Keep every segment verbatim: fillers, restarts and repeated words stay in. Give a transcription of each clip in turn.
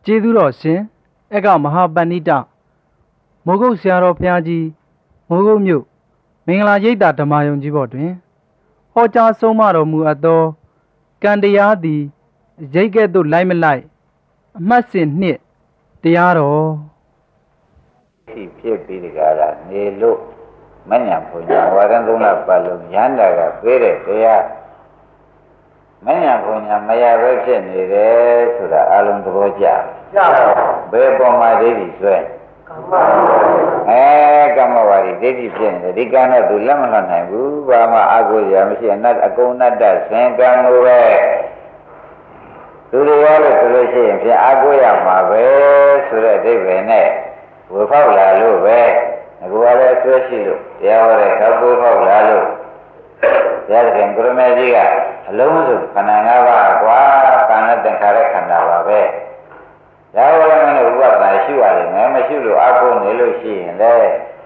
ကျေးဇူးတော်ရှင်အကမဟာပဏိတမိုးကုတ်ဆရာတော်ဘုရားကြီးမိုးကုတ်မြို့မင်္ဂလာရိပ်သာဓမ္မယုံကြီးဘော်တွင်ဟောကြားဆုံးမတော်မူအပ်သောကံတရားသည်ရိတ်ကဲ့သို့လိုက်မလိုက်အမှတ်စဉ်နှစ်တရားတော်ဖြစ်ဖြစ်ပြီးဒီကရာနေလို့မညံဖွညာဝါရံသုံးလပတ်လုံးရန်တာကပေးတဲ့တရားမညံဖွညာမရပဲဖြစ်နေတယ်ဆိုတာအလုံးသဘောကျကျပါဘယ်ပေါ်မှာဒိဋ္ဌိဆွဲကမ္မဝါဒီအဲကမ္မဝါဒီဒိဋ္ဌိဖြစ်နေတယ်ဒီကံတော့သူလက်မလွတ်နိုင်ဘူးဘာမှအာကိုရမရှိအနတ်အကုန်နတ္တဆင်ကံလိုပဲသူတွေရောလို့ဆိုလို့ရှိရင်ဖြင့်အာကိုရမှာပဲဆိုတဲ့အဓိပ္ပာယ်နဲ့ဝေဖောက်လာလို့ပဲအခုကလည်းဆွဲရှိလို့တရားဟောတဲ့သောက်ကိုဖောက်လာလို့တရားခင်ကိုရမေကြီးကအလုံးစုံခန္ဓာ၅ပါးကွာကံနဲ့သင်္ခါရခန္ဓာပါပဲဒါဝရမနဲ့ဥပဒနာရှိရတယ်မယ်မရှိလို့အာကိုနေလို့ရှိရင်လေ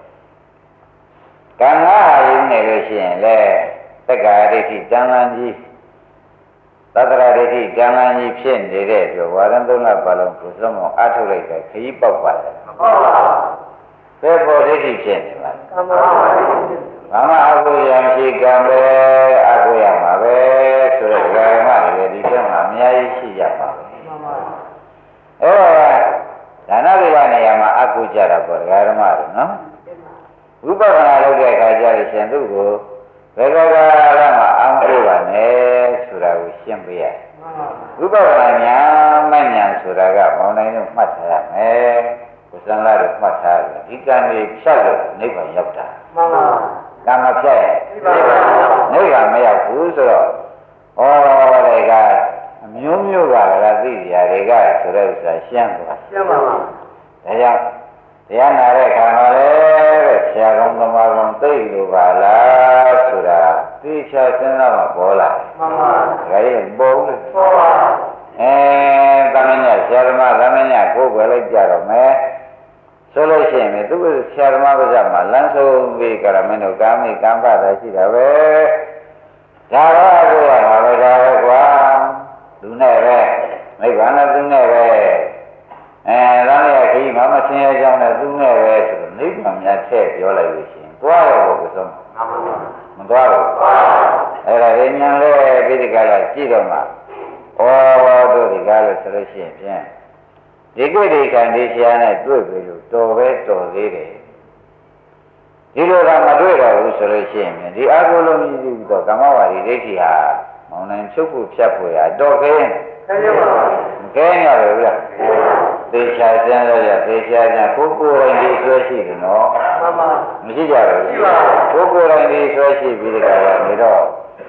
ကံငါးဟာရင်းနေလို့ရှိရင်လေသက္ကာဒိဋ္ဌိတန်လန်းကြီးသတ္တရာဒိဋ္ဌိတန်လန်းကြီးဖြစ်နေတဲ့အတွက်ဝါရံသုံးလပါလုံးကိုစမောအထုတ်လိုက်တဲ့ခရီးပေါက်ပါတယ်ဟုတ်ပါဘူးဘယ်ပေါ်ဒိဋ္ဌိဖြစ်နေပါလဲကမ္မဝါဒီဘာမှအကုရမရှိကံပဲအကုရမှာပဲဆိုတော့ဓမ္မတွေဒီထဲမှာအများကြီးရှိကြပါဘူးမှန်ပါဘူးအဲ့တော့ဒါနဝိပါနေရာမှာအကုကြတာပေါ့ဓမ္မတွေနော်ဝိပဿနာလုပ်တဲ့အခါကျရင်ရှင်သူ့ကိုဘယ်ကောကာလမှာအာမလို့ပါနဲ့ဆိုတာကိုရှင်းပေးရဝိပဿနာဉာဏ်မဉာဏ်ဆိုတာကမောင်နိုင်လို့မှတ်ထားရမယ်ကိုစံလာတို့မှတ်ထားတယ်ဒီကံတွေဖြတ်လို့နိဗ္ဗာန်ရောက်တာမှန်ပါကံမဖြတ်ရင်နိဗ္ဗာန်မရောက်ဘူးဆိုတော့ဩတဲ့ကအမျိုးမျိုးကလည်းသိကြတွေကဆိုတဲ့ဥစ္စာရှင်းပါရှင်းပါပါဒါကြောင့်တရားနာတဲ့ခါမှာလေတဲ့ဆရာကောင်းသမားကောင်းသိလို့ပါလားဆိုတာသိချာစဉ်းစားမှပေါ်လာမှန်ပါဒါကြီးပေါ်လို့ပေါ်ပါအဲသမဏေဆရာသမားသမဏေကိုယ်ပဲလိုက်ကြတော့မယ်ဆိုလို့ရှိရင်သူ့ဆရာသမားပါးစပ်မှာလမ်းဆုံးပြီးကြရမင်းတို့ကာမိကံဖတ်တာရှိတာပဲဒါတော့ကိုရမှာပဲဒါပဲကွာသူနဲ့ပဲမိဘနဲ့သူနဲ့ပဲအဲဒါနဲ့ခကြီးမမဆင်းရဲကြောင်းနဲ့သူနဲ့ပဲဆိုတော့နိဗ္ဗာန်များထည့်ပြောလိုက်လို့ရှိရင်သွားတော့ဘုရားမသွားဘူးအဲ့ဒါဉာဏ်လေးပိဋကလာကြည့်တော့မှဩတို့ဒီကားလို့ဆိုလို့ရှိရင်ဖြင့်ဒီကိဋ္ဌိကံဒီဆရာနဲ့တွေ့ပြီလို့တော်ပဲတော်သေးတယ်ဒီလိုကမတွေ့တော့ဘူးဆိုလို့ရှိရင်ဒီအာဟုလုံးကြီးပြီးတော့ကမ္မဝါဒီဒိဋ္ဌိဟာမောင်နိုင်ချုပ်ဖို့ဖြတ်ဖို့ရတော့ခဲရင်ခဲရပါဘူးခဲရပါဘူးလားသေချာကျမ်းရရသေချာကျမ်းကိုကိုယ်တိုင်ဒီဆွဲရှိတယ်နော်မှန်ပါမရှိကြဘူးရှိပါဘူးကိုကိုယ်တိုင်ဒီဆွဲရှိပြီးဒီကရနေတော့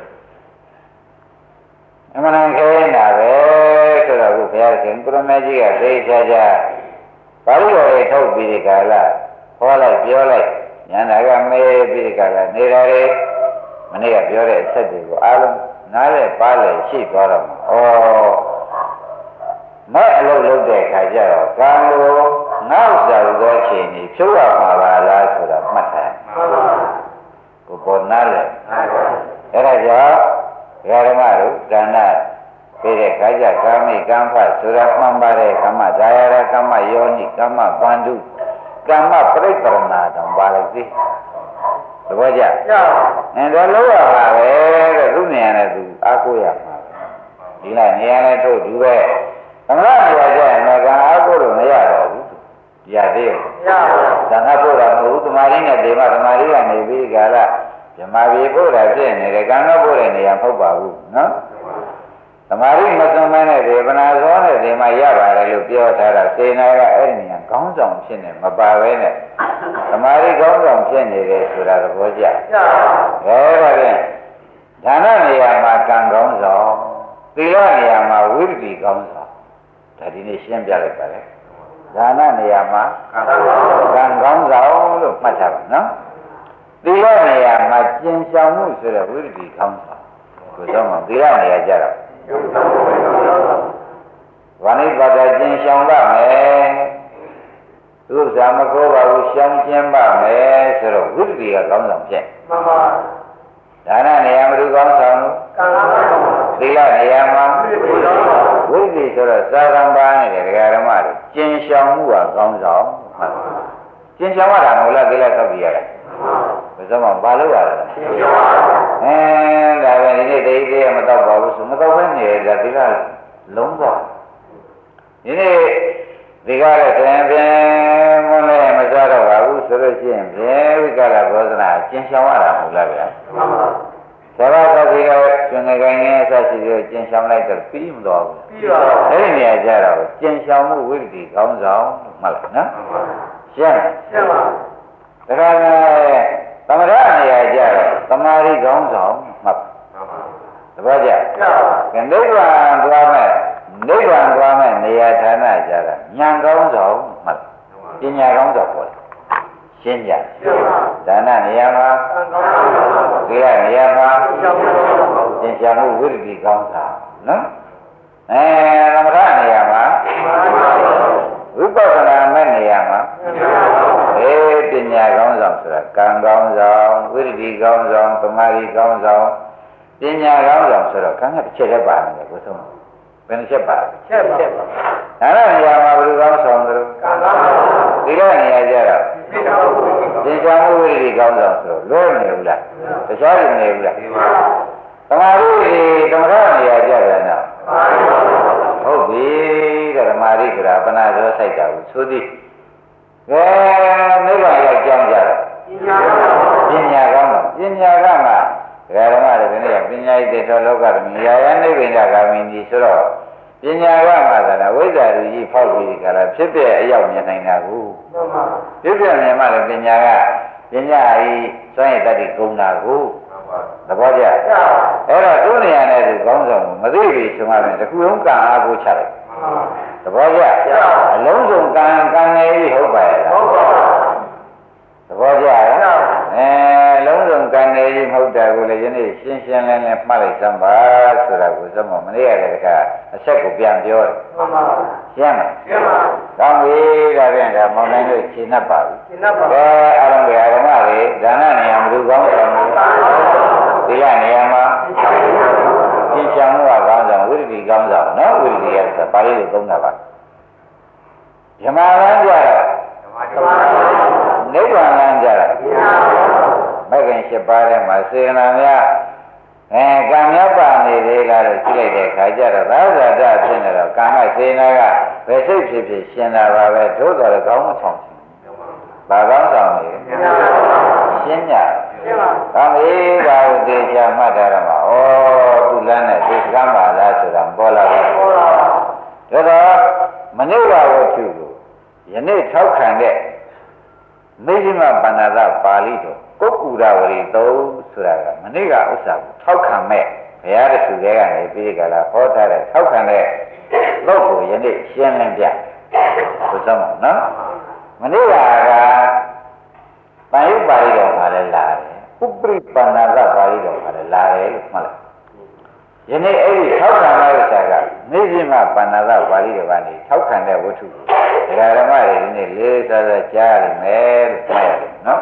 အမှန်တန်ခဲနေတာပဲဆိုတော့ဘုရားရှင်ကိုရမေကြီးကသေချာကျဘာလို့လဲထုတ်ပြီးဒီကလာဟောလိုက်ပြောလိုက်ဉာဏ်သာကမေးပြီးဒီကလာနေတာလေမနေ့ကပြောတဲ့အချက်တွေကိုအားလုံးနားလဲပါလဲရှိသွားတော့မှာဩမဲ့အလုပ်လုပ်တဲ့အခါကျတော့ကံလိုငါ့ဥစ္စာလိုအချိန်ကြီးဖြုတ်ရမှာပါလားဆိုတာမှတ်ထားမှန်ပါကိုပေါ်နားလဲအဲ့ဒါကြောင့်ဓမ္မတို့ဒါနပြတဲ့ခါကျကာမိကံဖတ်ဆိုတာမှန်ပါတယ်ကမ္မဒါယရကမ္မယောနိကမ္မဗန္ဓုကမ္မပရိပရဏာတောင်ပါလိုက်သေးသဘောကျအဲဒါလို့ရပါပဲတဲ့သူနေရာနဲ့သူအားကိုးရမှာဒီလိုက်နေရာနဲ့ထုတ်သူပဲသမဏနေရာကျရင်တော့ကံအားကိုးလို့မရတော့ဘူးရသေးဘူးရပါဘူးဒါငါပို့တာမဟုတ်ဘူးသမာဓိနဲ့ဒီမှာသမာဓိကနေပြီးကြလားဓမ္မပြေပို့တာဖြစ်နေတယ်ကံတော့ပို့တဲ့နေရာမဟုတ်ပါဘူးနော်သမာဓိမစွမ်းမနဲ့ဒီပနာစောနဲ့ဒီမှာရပါတယ်လို့ပြောထားတာစေနာကအဲ့ဒီနေရာခေါင်းဆောင်ဖြစ်နေမပါပဲနဲ့သမာဓိခေါင်းဆောင်ဖြစ်နေတယ်ဆိုတာသဘောကျဘယ်ပါလဲဒါနနေရာမှာကံခေါင်းဆောင်သီလနေရာမှာဝိရတိခေါင်းဆောင်ဒါဒီနေ့ရှင်းပြလိုက်ပါလေဒါနနေရာမှာကံခေါင်းဆောင်လို့မှတ်ထားပါနော်သီလနေရာမှာကျင့်ဆောင်မှုဆိုတဲ့ဝိရတိခေါင်းဆောင်ကိုတော့မှသီလနေရာကြတော့ဝဏိပါဒကျင့်ဆောင်ပါမယ်သူ့စာမကောပါဘူးရှောင်းကျင်းပါမယ်ဆိုတော့ဝိတ္တိကကောင်းဆောင်ဖြစ်မှန်ပါဒါနနေရာမှာသူကောင်းဆောင်ကံကောင်းသီလနေရာမှာဝိတ္တိတိဆိုတော့သာသံပါနေတဲ့ဒကာဓမ္မတွေကျင်ရှောင်မှုကကောင်းဆောင်ဟုတ်ကျင်ရှောင်ရတာမဟုတ်လားကိလေသာပြီးရတာဘယ်စမှဘာလို့ရတာလဲအဲဒါပဲဒီနေ့တိတ်သေးမတော့ပါဘူးဆိုမတော့ဘဲနေရတာဒီကလုံးသွားဒီနေ့ဒီကားတဲ့တန်ပြန်မလဲမစားတော့ပါဘူးဆိုလို့ရှိရင်ဘယ်ဝိကလဘောဇနာကျင်ရှောင်ရတာမဟုတ်လားဗျာသဘာဝတိကရှင်ငယ်ကိုင်းနဲ့အစရှိပြီးကျင်ရှောင်လိုက်တော့ပြီးမသွားဘူးပြီးပါဘူးအဲ့ဒီနေရာကျတော့ကျင်ရှောင်မှုဝိတ္တိကောင်းဆောင်မှတ်လိုက်နော်ရှင်းရှင်းပါဒါကလည်းသမထနေရာကျတော့သမာဓိကောင်းဆောင်မှတ်သဘောကျကနိဗ္ဗာန်သွားမဲ့နိဗ္ဗာန်သွားမဲ့နေရာဌာနကြတာဉာဏ်ကောင်းဆောင်မှတ်ပညာကောင်းဆောင်ပေါ်ရှင်းကြဒါနနေရာမှာဒီကနေရာမှာသင်္ချာမှုဝိရတိကောင်းဆောင်နော်အဲသမထနေရာမှာဝိပဿနာမဲ့နေရာမှာအေးပညာကောင်းဆောင်ဆိုတာကံကောင်းဆောင်ဝိရတိကောင်းဆောင်သမာဓိကောင်းဆောင်ပညာကောင်းဆောင်ဆိုတော့ကံကတစ်ချက်တည်းပါနေတယ်ကိုဆုံးဘယ်နှချက်ပါချက်ပါဒါနဲ့နေရာမှာဘယ်လိုကောင်းဆောင်သလဲကံကောင်းဆောင်ဒီကနေရာကြတော့သင်္ချာမှုဝိရတိကောင်းဆောင်ဆိုတော့လွဲနေဘူးလားတခြားနေနေဘူးလားသမာဓိသမထနေရာကြတယ်နော်ဟုတ်ပြီတဲ့ဓမ္မရိဆိုတာပနာရောဆိုင်တာကိုသိသည်ကဲနိဗ္ဗာန်ရောက်ကြောင်းကြတော့ပညာကောင်းပညာကောင်းမှာဒကာဓမ္မတွေဒီနေ့ပညာရည်တဲ့တော်လောကသမီးရာယနိဗ္ဗာန်ဂါမိနီဆိုတော့ပညာကောင်းမှာကဝိဇ္ဇာလူကြီးဖောက်ပြီးကြတာဖြစ်ပြအရောက်မြင်နိုင်တာကိုဖြစ်ပြမြင်မှလည်းပညာကပညာဤစွမ်းရည်တတ်ပြီးဂုဏတာကိုသဘောကျအဲ့တော့သူ့နေရာနဲ့သူကောင်းဆောင်မသိပြီဆိုမှလည်းတခုလုံးကံအားကိုချလိုက်သဘောကျအလုံးစုံကံကံနေပြီဟုတ်ပါရဲ့ဟုတ်ပါသဘောကျရဲ့အဲလုံးစုံကံနေပြီမဟုတ်တာကိုလည်းယနေ့ရှင်းရှင်းလင်းလင်းမှတ်လိုက်စမ်းပါဆိုတာကိုစမမနေ့ကလည်းတခါအဆက်ကိုပြန်ပြောတယ်မှန်ပါရှင်းလားရှင်းပါကောင်းပြီဒါပြန်ဒါမောင်နိုင်တို့ရှင်းတတ်ပါပြီရှင်းတတ်ပါအဲအားလုံးကဓမ္မတွေဒါနနေရာမလူကောင်းဆောင်ဒီကနေရာမှာသင်္ချာမှုကကောင်းဆောင်ဝိရတိကောင်းဆောင်နော်ဝိရတိကဆိုပါဠိလိုသုံးတာပါဓမ္မလမ်းကြတော့နိဗ္ဗာန်လမ်းကြတော့မဂ္ဂင်၈ပါးထဲမှာစေနာများအဲကံများပါနေသေးလားလို့ကြည့်လိုက်တဲ့အခါကျတော့သာဇာတဖြစ်နေတော့ကာမစေနာကဘယ်စိတ်ဖြစ်ဖြစ်ရှင်တာပါပဲသို့တော်လည်းကောင်းမဆောင်ဘူးဘာကောင်းဆောင်လဲရှင်းညကောင်းပြီဒါကိုသိချာမှတ်ထားရမှာဩသူလမ်းနဲ့သိစကားပါလားဆိုတာပေါ်လာပြီပေါ်လာပါဒါတော့မနိဗ္ဗာန်ဝတ္ထုကိုယနေ့ထောက်ခံတဲ့မေဇိမပဏ္ဏသပါဠိတော်ကုက္ကူရဝရီသုံးဆိုတာကမနေ့ကဥစ္စာကိုထောက်ခံမဲ့ဘုရားတခုတည်းကနေပြီးကြလားဟောထားတဲ့ထောက်ခံတဲ့လို့ကိုယနေ့ရှင်းလင်းပြဘုရားမနော်မနေ့ကကပန်ယုပါဠိတော်မှာလည်းလာတယ်ဥပရိပဏ္ဏသပါဠိတော်မှာလည်းလာတယ်လို့မှတ်လိုက်ယနေ့အဲ့ဒီထောက်ခံတဲ့ဥစ္စာကမေဇိမပဏ္ဏသပါဠိတော်ကနေထောက်ခံတဲ့ဝတ္ထုကိုဒကာဓမ္မတွေဒီနေ့လေးစားစားကြားရမယ်လို့မှတ်ရတယ်နော်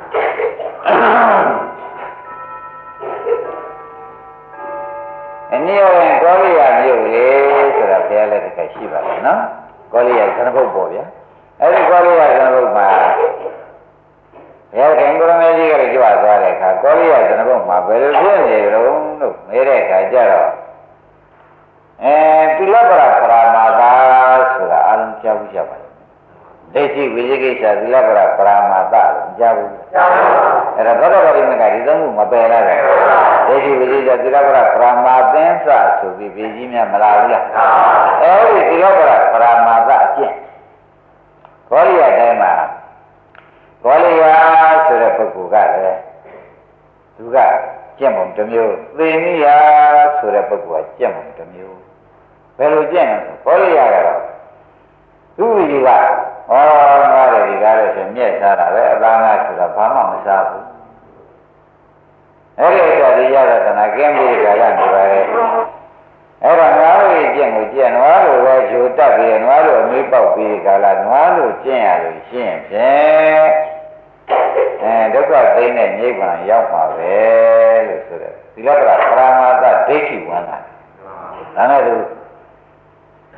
အနည်းဝင်ကောလိယမြို့လေဆိုတာဘုရားလည်းတကယ်ရှိပါလားနော်ကောလိယသနဘုတ်ပေါ့ဗျာအဲ့ဒီကောလိယသနဘုတ်မှာဘုရားခင်ကိုရမေကြီးကလည်းကြွသွားတဲ့အခါကောလိယသနဘုတ်မှာဘယ်လိုဖြစ်နေကြလို့လို့မေးတဲ့အခါကျတော့အဲတိလပရပရမာသာဆိုတာအလုံးကြားဘူးကြားပါလားဒိဋ္ဌိဝိဇိကိစ္စသီလပရပရမာသလို့ကြားဘူးကြားပါဘူးအဲ့ဒါသောတာပတိမကဒီသုံးခုမပယ်လိုက်ဘူးဒိဋ္ဌိဝိဇိကိစ္စသီလပရပရမာသင်္စဆိုပြီးပြည်ကြီးများမလာဘူးလားအဲ့ဒီသီလပရပရမာသအကျင့်ဘောရိယတိုင်းမှာဘောရိယဆိုတဲ့ပုဂ္ဂိုလ်ကလည်းသူကကျင့်ပုံတစ်မျိုးသေနိယဆိုတဲ့ပုဂ္ဂိုလ်ကကျင့်ပုံတစ်မျိုးဘယ်လိုကျင့်လဲဆိုဘောရိယကတော့သူ့ဒီကဩငါတွေဒီကားလို့ဆိုမြက်စားတာပဲအသားငါဆိုတာဘာမှမစားဘူးအဲ့ဒီဥစ္စာဒီရတဲ့သနာကင်းပြီးကြကနေပါလေအဲ့တော့ငါတို့ကျင့်ကိုကျင့်နွားလိုပဲဂျိုတက်ပြီးနွားလိုအမေးပေါက်ပြီးကြလားနွားလိုကျင့်ရလို့ရှင်းဖြင့်အဲဒုက္ခသိတဲ့နိဗ္ဗာန်ရောက်မှာပဲလို့ဆိုတဲ့သီလပရပရမာသဒိဋ္ဌိဝန္တာဒါနဲ့သူ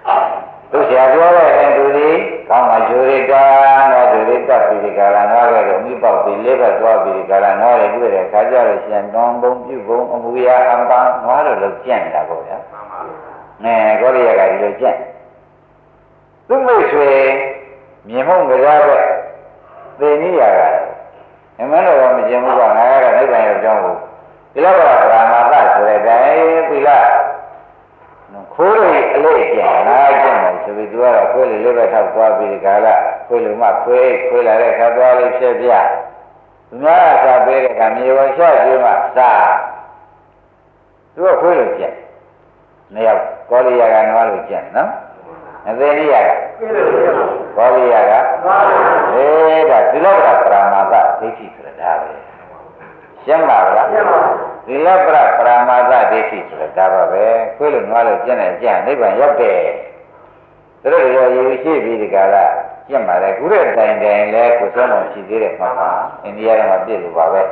ကောင်းမှဂျိုရိတာနော်ဂျိုရိတာပိရိကာရနော်ကလည်းမိပေါက်ပြီးလေးဘက်သွားပိရိကာရနော်တွေတွေ့တဲ့ခါကြလို့ရှိရင်တောင်းပုံပြုပုံအမူအရာအပန်းနော်လို့လို့ကြံ့နေတာပေါ့ဗျာ။အဲကောရိယကဒီလိုကြံ့သူမိတ်ဆွေမြေမှုန့်ကြတဲ့သေနိယာကအမှန်တော့မကျင်ဘူးကငါကတော့နိဗ္ဗာန်ရောက်ကြောင်းကိုဒီလောကဗราမာသဆိုတဲ့တိုင်းသီလခိုးရအလေးကျန်ငါကျင့်တယ်ဆိုပြီးသူကတော့ခွေးလေးလေးပဲထောက်သွားပြီးဒီကလာခွေးလိုမှခွေးခွေးလာတဲ့ခါသွားလေးဖြစ်ပြသူများကစားပေးတဲ့ကမြေဝချကျွေးမှစားသူကခွေးလိုကျင့်နှစ်ယောက်ကောလိယကနွားလိုကျင့်နော်အသေးလေးရကကောလိယကအေးဒါဒီလောကပရမသဒိဋ္ဌိဆိုတာပဲရှင်းပါလားဒီလပရပရမသဒိဋ္ဌိဆိုတာဒါပါပဲခွေးလိုနွားလိုကျင့်တယ်ကျင့်နိဗ္ဗာန်ရောက်တယ်သူတို့ရောယူရှိပြီးဒီကလာကျင့်ပါတယ်ခုတဲ့တိုင်တိုင်လဲကိုစွမ်းတော်ရှိသေးတယ်မှတ်ပါအိန္ဒိယကမှပြည့်လို့ပါပဲ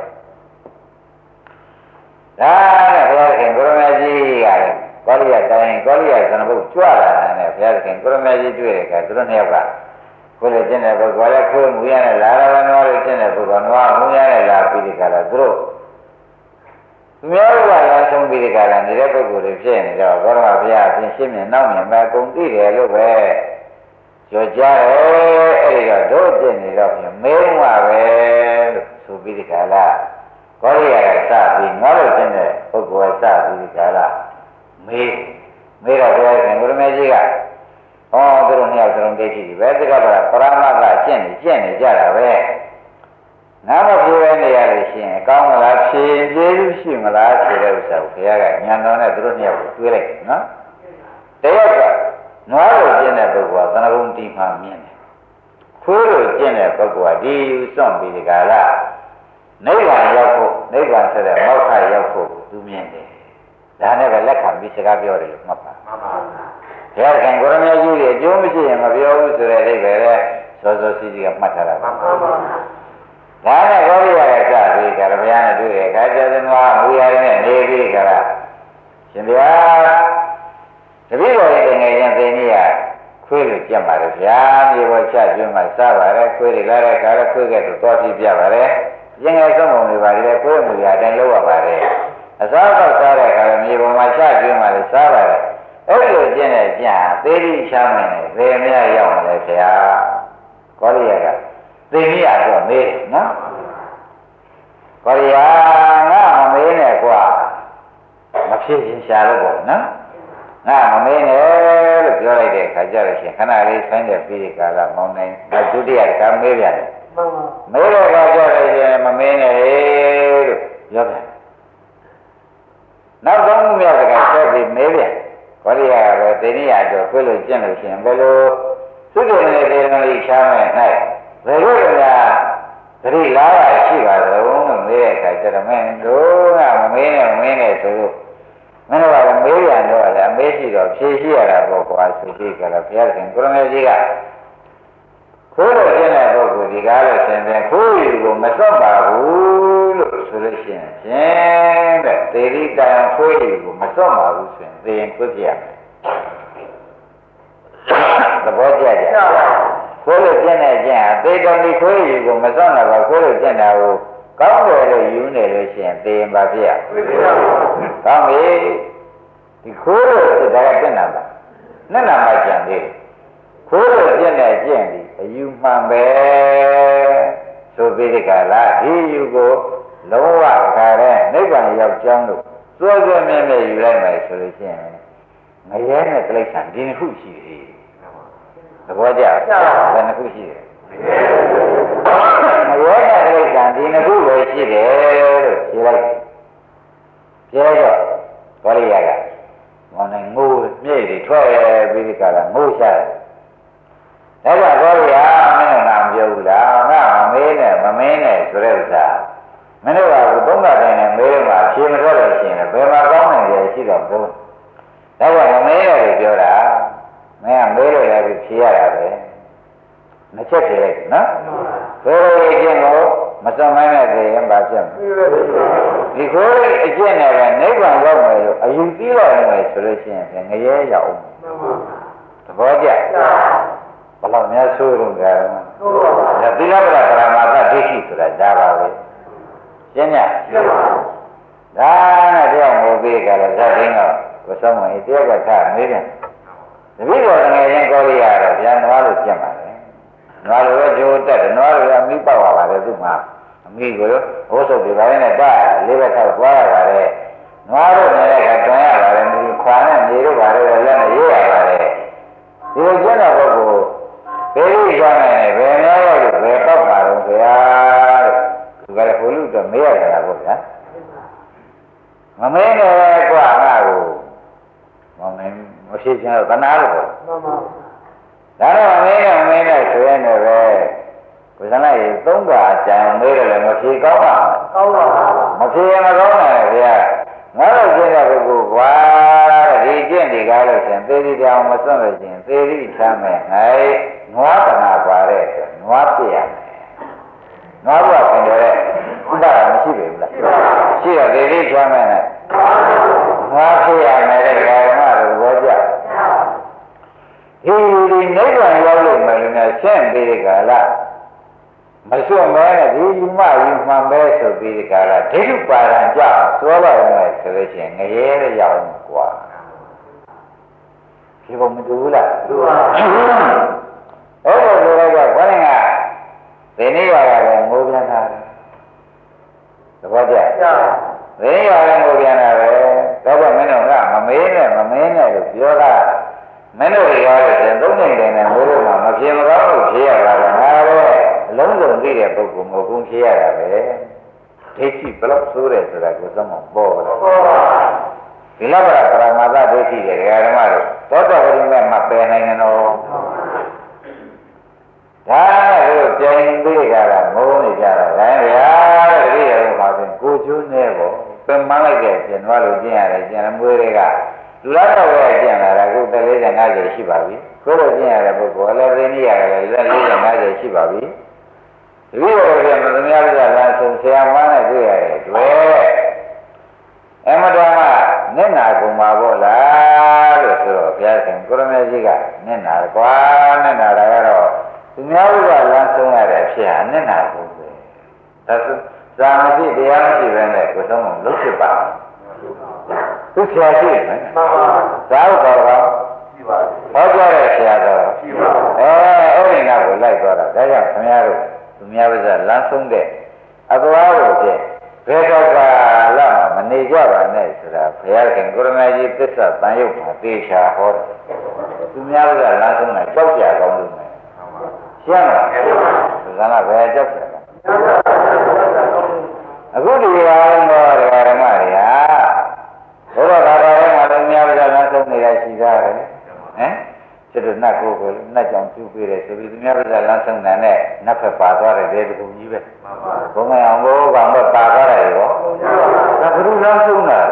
ဒါနဲ့ဘုရားခင်ကိုရမကြီးကလည်းကောလိယတိုင်းကောလိယဇနဘုတ်ကြွလာတယ်နဲ့ဘုရားခင်ကိုရမကြီးတွေ့တဲ့အခါသူတို့နှစ်ယောက်ကကိုယ်လိုကျင့်တဲ့ပုဂ္ဂိုလ်လည်းခွေးမူရနဲ့လာရဝနွားလိုကျင့်တဲ့ပုဂ္ဂိုလ်နွားမူရနဲ့လာပြီးဒီကလာသူတို့သူများကလည်းဆုံးပြီးဒီကလာနေတဲ့ပုဂ္ဂိုလ်တွေဖြစ်နေတော့ဘောရမဘုရားအပြင်ရှင်းမြင်နောက်မြင်ပဲအကုန်သိတယ်လို့ပဲကြောကြားတယ်အဲ့ဒီတော့တို့ကျင့်နေတော့ပြင်မင်းမှာပဲလို့ဆိုပြီးဒီကလာကောရိယာကစပြီးငါတို့ကျင့်တဲ့ပုဂ္ဂိုလ်ကစပြီးဒီကလာမေးမေးတော့ဘုရားရှင်ဘုရမေကြီးကဟောသူတို့နှစ်ယောက်သုံးဒိဋ္ဌိဒီပဲတက္ကပရပရမတ်ကကျင့်နေကျင့်နေကြတာပဲနာမပြေရနေရလို့ရှိရင်ကောင်းမလားဖြေကျေးဇူးရှိမလားဆိုတဲ့ဥစ္စာကိုဘုရားကညံတော်နဲ့သူတို့နှစ်ယောက်ကိုတွေးလိုက်နော်တယောက်ကနွားလိုကျင့်တဲ့ပုဂ္ဂိုလ်ကသနဂုံတီမှမြင်တယ်ခွေးလိုကျင့်တဲ့ပုဂ္ဂိုလ်ကဒီယူစွန့်ပြီးဒီကလာနိဗ္ဗာန်ရောက်ဖို့နိဗ္ဗာန်ဆိုတဲ့မောက္ခရောက်ဖို့သူမြင်တယ်ဒါနဲ့ပဲလက်ခံပြီးစကားပြောတယ်လို့မှတ်ပါမှန်ပါဘုရားခင်ကိုရမကြီးတွေအကျိုးမရှိရင်မပြောဘူးဆိုတဲ့အိဗယ်လဲစောစောစီးစီးကမှတ်ထားတာပါမှန်ပါဒါနဲ့ကောရိယာကစပြီးကြရဘုရားနဲ့တွေ့ရခါကျသမားမူရရနဲ့နေပြီးကြတာရှင်ဗျာတပည့်တော်ရဲ့ငယ်ရင်သိနေရခွေးလိုကြက်ပါတယ်ဗျာမြေပေါ်ချကျွန်းမှာစားပါတယ်ခွေးတွေလာတဲ့ခါတော့ခွေးကဲတော့သွားပြပြပါတယ်ရင်ငယ်ဆုံးပုံတွေပါလေခွေးမူရတိုင်းလောက်ရပါတယ်အစားကောက်စားတဲ့ခါတော့မြေပေါ်မှာချကျွန်းမှာလည်းစားပါတယ်အဲ့လိုကျင့်တဲ့ကြံသေးသေးချမ်းမယ်နဲ့ဘယ်မြတ်ရောက်မလဲဗျာကောရိယာကသိနေရတော့မေးနော်ကောရိယာငါမမေးနဲ့ကွာမဖြစ်ရင်ရှာလို့ပေါ့နော်ငါမမေးနဲ့လို့ပြောလိုက်တဲ့ခါကျတော့ရှင်ခဏလေးဆိုင်းတဲ့ပြီးဒီကာလမောင်းနိုင်ဒုတိယကမေးပြန်တယ်မေးတော့ခါကျတော့ရှင်မမေးနဲ့လို့ပြောပြန်နောက်ဆုံးမြောက်ကဆက်ပြီးမေးပြန်ကောရိယာကပဲသိနေရတော့ခွေးလို့ကျင့်လို့ရှင်ဘယ်လိုသုတေနေတဲ့တေရလေးချမ်းမဲ့၌ဘယ်လိုလဲတတိလာရရှိပါသလုံးလို့မေးတဲ့အခါကျတော့မင်းတို့ကမမေးနဲ့မမေးနဲ့ဆိုလို့မင်းတို့ကမေးရတော့လည်းအမေးရှိတော့ဖြေရှိရတာပေါ့ကွာဆိုပြီးကြတော့ဘုရားရှင်ကိုရမေကြီးကခိုးလို့ကျင့်တဲ့ပုဂ္ဂိုလ်ဒီကားလို့ရှင်ပြန်ခိုးယူကိုမစွတ်ပါဘူးလို့ဆိုလို့ရှိရင်ရှင်တဲ့သေရိတံခိုးယူကိုမစွတ်ပါဘူးဆိုရင်သေရင်ခွင့်ပြရမယ်သဘောကျကြခိုးလို့ကျင့်တဲ့ကျင့်အသေးတော်ဒီခိုးယူကိုမစွတ်တော့ပါခိုးလို့ကျင့်တာကိုကောင်းတယ်လို့ယူနေလို့ရှိရင်သေရင်ပါပြရကောင်းပြီဒီခိုးလို့ဒါကပြင့်တာပါနှစ်နာမှကြံသေးတယ်ခိုးလို့ကျင့်တဲ့ကျင့်ဒီအယူမှန်ပဲဆိုပြီးဒီကလာဒီယူကိုလုံးဝခါတဲ့နိဗ္ဗာန်ရောက်ကြောင်းလို့စွဲစွဲမြဲမြဲယူလိုက်မယ်ဆိုလို့ရှိရင်ငရဲနဲ့တိရစ္ဆာန်ဒီနှစ်ခုရှိတယ်သဘောကျဘယ်နှစ်ခုရှိတယ်ငရဲနဲ့တိရစ္ဆာန်ဒီနှစ်ခုပဲရှိတယ်လို့ဖြေလိုက်ပြောတော့ဘောရိယာကမောင်နဲ့ငိုမြဲ့တွေထွက်ပြီးဒီကလာငိုရှာတယ်ဒါကြောင့်ဘောရိယာမင်းတို့ကမပြောဘူးလားငါမမေးနဲ့မမင်းနဲ့ဆိုတဲ့ဥစ္စာမင်းတို့ကသုံးပါးတိုင်းနဲ့မေးလို့မှဖြေမထွက်လို့ရှိရင်ဘယ်မှာကောင်းနိုင်ကြရှိတော့ဘုံဒါကြောင့်မမေးရတယ်ပြောတာမင်းကမေးလို့လည်းဖြေရတာပဲနှစ်ချက်ဖြေလိုက်နော်ဘယ်လိုအကျင့်ကိုမစွန့်မိုင်းနဲ့ဖြေရင်ပါဖြစ်မယ်ဒီကိုယ်အကျင့်နဲ့ပဲနိဗ္ဗာန်ရောက်မယ်လို့အယူသိလိုက်မယ်ဆိုလို့ရှိရင်ငရဲရောက်အောင်သဘောကျလောက်များဆိုးလို့ကြတယ်ဒါသီလပရပရမတ္တဒိဋ္ဌိဆိုတာဒါပါပဲရှင်းညရှင်းပါဒါနဲ့တယောက်မို့ပြီးကြတယ်ဇတ်သိန်းတော့ဘုဆုံးမကြီးတယောက်ကထားမေးတယ်တပည့်တော်ငယ်ချင်းကောလိရတော့ဗျာနွားလို့ပြတ်ပါလေနွားလိုပဲကြိုးတက်တယ်နွားလိုပဲမိပေါက်ပါပါတယ်သူ့မှာအမိကိုဟိုးစုပ်ပြီးပါရင်လည်းတာလေးဘက်ထောက်သွားရပါတယ်နွားတို့နေတဲ့ကတွန်ရပါတယ်မိခွာနဲ့နေတို့ပါတယ်လည်းနဲ့ရေးရပါတယ်ဒီလိုကျင့်တဲ့ပုဂ္ဂိုလ်ဘယ်လိုကြောင်းလဲဘယ်များရောက်လို့ဘယ်ပေါက်ပါတော့ဗျာတဲ့သူကလည်းဘုလူတော့မေးရတာပေါ့ဗျာမမင်းနဲ့ကွာငါ့ကိုမမင်းမရှိချင်တော့တနာလို့ပေါ့မှန်ပါဒါတော့မင်းနဲ့မင်းနဲ့ဆိုရင်လည်းပဲကိုယ်စလိုက်သုံးပါအကြံမေးတယ်လည်းမဖြေကောင်းပါဘူးကောင်းပါမဖြေရင်မကောင်းနိုင်ဗျာငါတို့ကျင့်တဲ့ပုဂ္ဂိုလ်ကွာတဲ့ဒီကျင့်ဒီကားလို့ရှင်သေတိတောင်မစွန့်လို့ရှင်သေတိချမ်းမဲ့ငါ့နွားတနာပါတဲ့နွားပြရမယ်နွားဘုရားခင်တဲ့ဥဒ္ဒါမရှိပြီလားရှိတော့သေတိချမ်းမဲ့နဲ့နွားပြရမယ်တဲ့ဓမ္မတို့သဘောကျဒီဒီနိဗ္ဗာန်ရောက်လို့မယ်လို့များရှင်းပြီးဒီကလာမစွန့်မဲနဲ့ဒီယူမယူမှန်ပဲဆိုပြီးဒီကလာဒိဋ္ဌုပါဒံကြောင့်သွေးလိုက်မယ်ဆိုလို့ရှိရင်ငရဲတဲ့ရောက်ကွာဒီဘုံမတူဘူးလားတူပါဘူးအဲ့ဒါဆိုတော့ခေါင်းကဒီနေ့ရတာလည်းငိုပြန်တာသဘောကျဒီနေ့ရလည်းငိုပြန်တာပဲတော့မင်းတို့ကမမေးနဲ့မမင်းနဲ့လို့ပြောတာမင်းတို့ရောလို့ရှင်သုံးနေတယ်နဲ့မိုးလို့မှမပြေမကောင်းလို့ဖြေရတာကငါပဲအလုံးစုံသိတဲ့ပုဂ္ဂိုလ်မဟုတ်ဘူးဖြေရတာပဲဒိဋ္ဌိဘလောက်ဆိုးတယ်ဆိုတာကိုသမုံပေါ်လာဒီလဘရပရမတ္တဒိဋ္ဌိတွေဓမ္မတို့သောတာပတိမဲ့မပယ်နိုင်တော့ဒါကိုကြင်ပြီးကြတာမိုးနေကြတာလည်းဗျာတဲ့ဒီရုံမှာဆိုကိုချိုးနေပေါ့ပင်မလိုက်တဲ့ကျင်သွားလို့ကျင်ရတယ်ကျင်မွေးတွေကလူလာတော့ပဲကျင်လာတာကိုတလေးငါးကျရှိပါပြီကိုလိုကျင်ရတဲ့ပုဂ္ဂိုလ်အလည်းသိနေရတယ်လည်းလေးငါးကျရှိပါပြီဒီလိုပဲမသမ ्या ပြလာဆုံးဆရာမနဲ့တွေ့ရတယ်တွေ့အမတော်ကမျက်နာကုန်ပါဘောလားလို့ဆိုတော့ဘုရားရှင်ကိုရမေကြီးကမျက်နာကွာမျက်နာတာကတော့သူများဘုရားလမ်းဆုံးရတဲ့ဖြစ်ဟာမျက်နာကုန်ပဲဒါဆိုဇာမရှိတရားမရှိပဲနဲ့ကိုယ်ဆုံးလုံးလုံးဖြစ်ပါသူဆရာရှိတယ်မှန်ပါဇာဟုတ်တော်ကောရှိပါဟောကြားတဲ့ဆရာတော်ရှိပါအဲအဲ့ဒီနောက်ကိုလိုက်သွားတာဒါကြောင့်ခင်ဗျားတို့သူများဘုရားလမ်းဆုံးတဲ့အသွားကိုကျဘယ်တော့ကလာမနေကြပါနဲ့ဆိုတာဘုရားခင်ကိုရမကြီးသစ္စာတန်ရုပ်မှာသေချာဟောတယ်သူများကလာဆုံးတာကြောက်ကြကောင်းလို့မယ်ရှင်းလားဒီကနေ့ဘယ်ကြောက်ကြလဲအခုဒီအားလုံးတော့ဓမ္မတွေဟာဘုရားဘာသာထဲမှာသူများကလာဆုံးနေတာရှိသားတယ်ဟမ်ကျတော့နတ်ကိုကိုနတ်ကြောင့်ပြုပေးတယ်ဆိုပြီးသူများကလာဆုံးတာနဲ့နတ်ဖက်ပါသွားတယ်တဲ့တူကြီးပဲဘုံမအောင်ဘောကမပါသွားတယ်ရောဒါဘုရားဆုံးတာ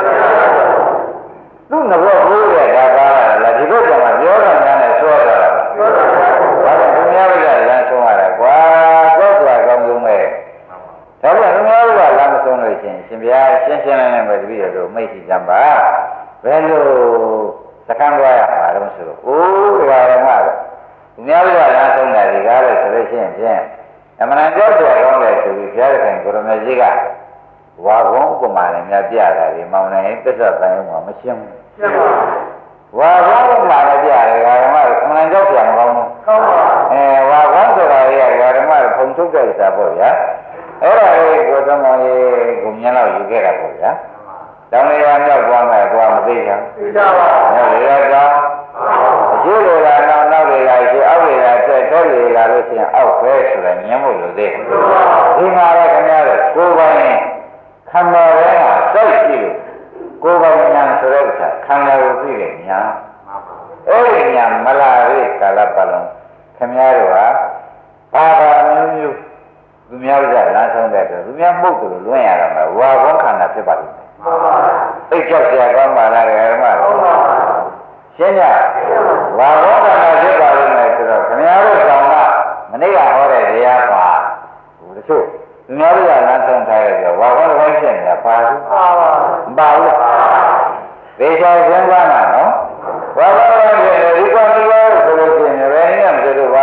သူ့ငဘောဘိုးရဲ့ဒါပါလားဒီဘက်ကမှပြောတာများနဲ့ဆွဲတာလားဘာလို့သူများကလာဆုံးရတာကွာကြောက်ကြကောင်းဆုံးပဲဒါကြောင့်သူများကလာမဆုံးလို့ရှင်ရှင်ဗျာရှင်းရှင်းလင်းလင်းပဲတပည့်တော်မိတ်စီကြံပါဘယ်လိုသကံသွားရမှာတော့ဆိုတော့အိုးဒီဟာတော့သူများကလာဆုံးတာဒီကားလို့ဆိုလို့ရှိရင်ဖြင့်အမှန်ကြောက်ကြကောင်းတယ်ဆိုပြီးဘုရားခင်ကိုရမေကြီးကဝါကုန်းဥပမာနဲ့များပြတာဒီမောင်နိုင်သစ္စာတိုင်းမှာမရှင်းဘူးရှင်းပါဝါကုန်းဥပမာနဲ့ပြတယ်ဓမ္မအမှန်ကြောက်ကြမကောင်းဘူးကောင်းပါအဲဝါကုန်းဆိုတာကြီးကဓမ္မဖုံထုတ်တဲ့စာပေါ့ဗျာအဲ့ဒါလေးကိုသမုံကြီးကိုမြင်တော့ယူခဲ့တာပေါ့ဗျာတောင်းလေးရမြောက်သွားမယ်ကွာမသိချင်သိကြပါဘူးလေရတော့အကျိုးလိုလာနောက်နောက်တွေလာရှိအောက်တွေလာတက်တက်တွေလာလို့ရှိရင်အောက်ပဲဆိုတော့မြင်ဖို့လိုသေးတယ်ဒီမှာလည်းခင်ဗျားတို့ကိုယ်ပိုင်ခန္ဓာထဲမှာစိုက်ကြည့်လို့ကိုယ်ပိုင်ဉာဏ်ဆိုတဲ့ဥစ္စာခန္ဓာကိုသိတဲ့ဉာဏ်အဲ့ဒီဉာဏ်မလာတဲ့ကာလပတ်လုံးခင်ဗျားတို့ဟာဘာသာမျိုးမျိုးသူများကလမ်းဆုံးတဲ့အတွက်သူများမှုတ်တယ်လို့လွှင့်ရတာမှာဝါကောင်းခန္ဓာဖြစ်ပါလိမ့်မယ်သိကြောက်ကြကောင်းပါလားဓမ္မရှင်းကြဝါဘောကနာဖြစ်ပါလိမ့်မယ်ဆိုတော့ခင်ဗျားတို့ဆောင်ကမနေ့ကဟောတဲ့တရားပါဟိုတချို့သူများတို့ကလမ်းဆုံးထားတယ်ဆိုဝါဘောတစ်ပိုင်းဖြစ်နေတာပါဘူးမပါဘူးဒေချာစဉ်းစားမှာနော်ဝါဘောကဖြစ်တယ်ဒီကောင်ကြီးရောဆိုလို့ရှိရင်ဘယ်နည်းမှမဆိုလို့ဝ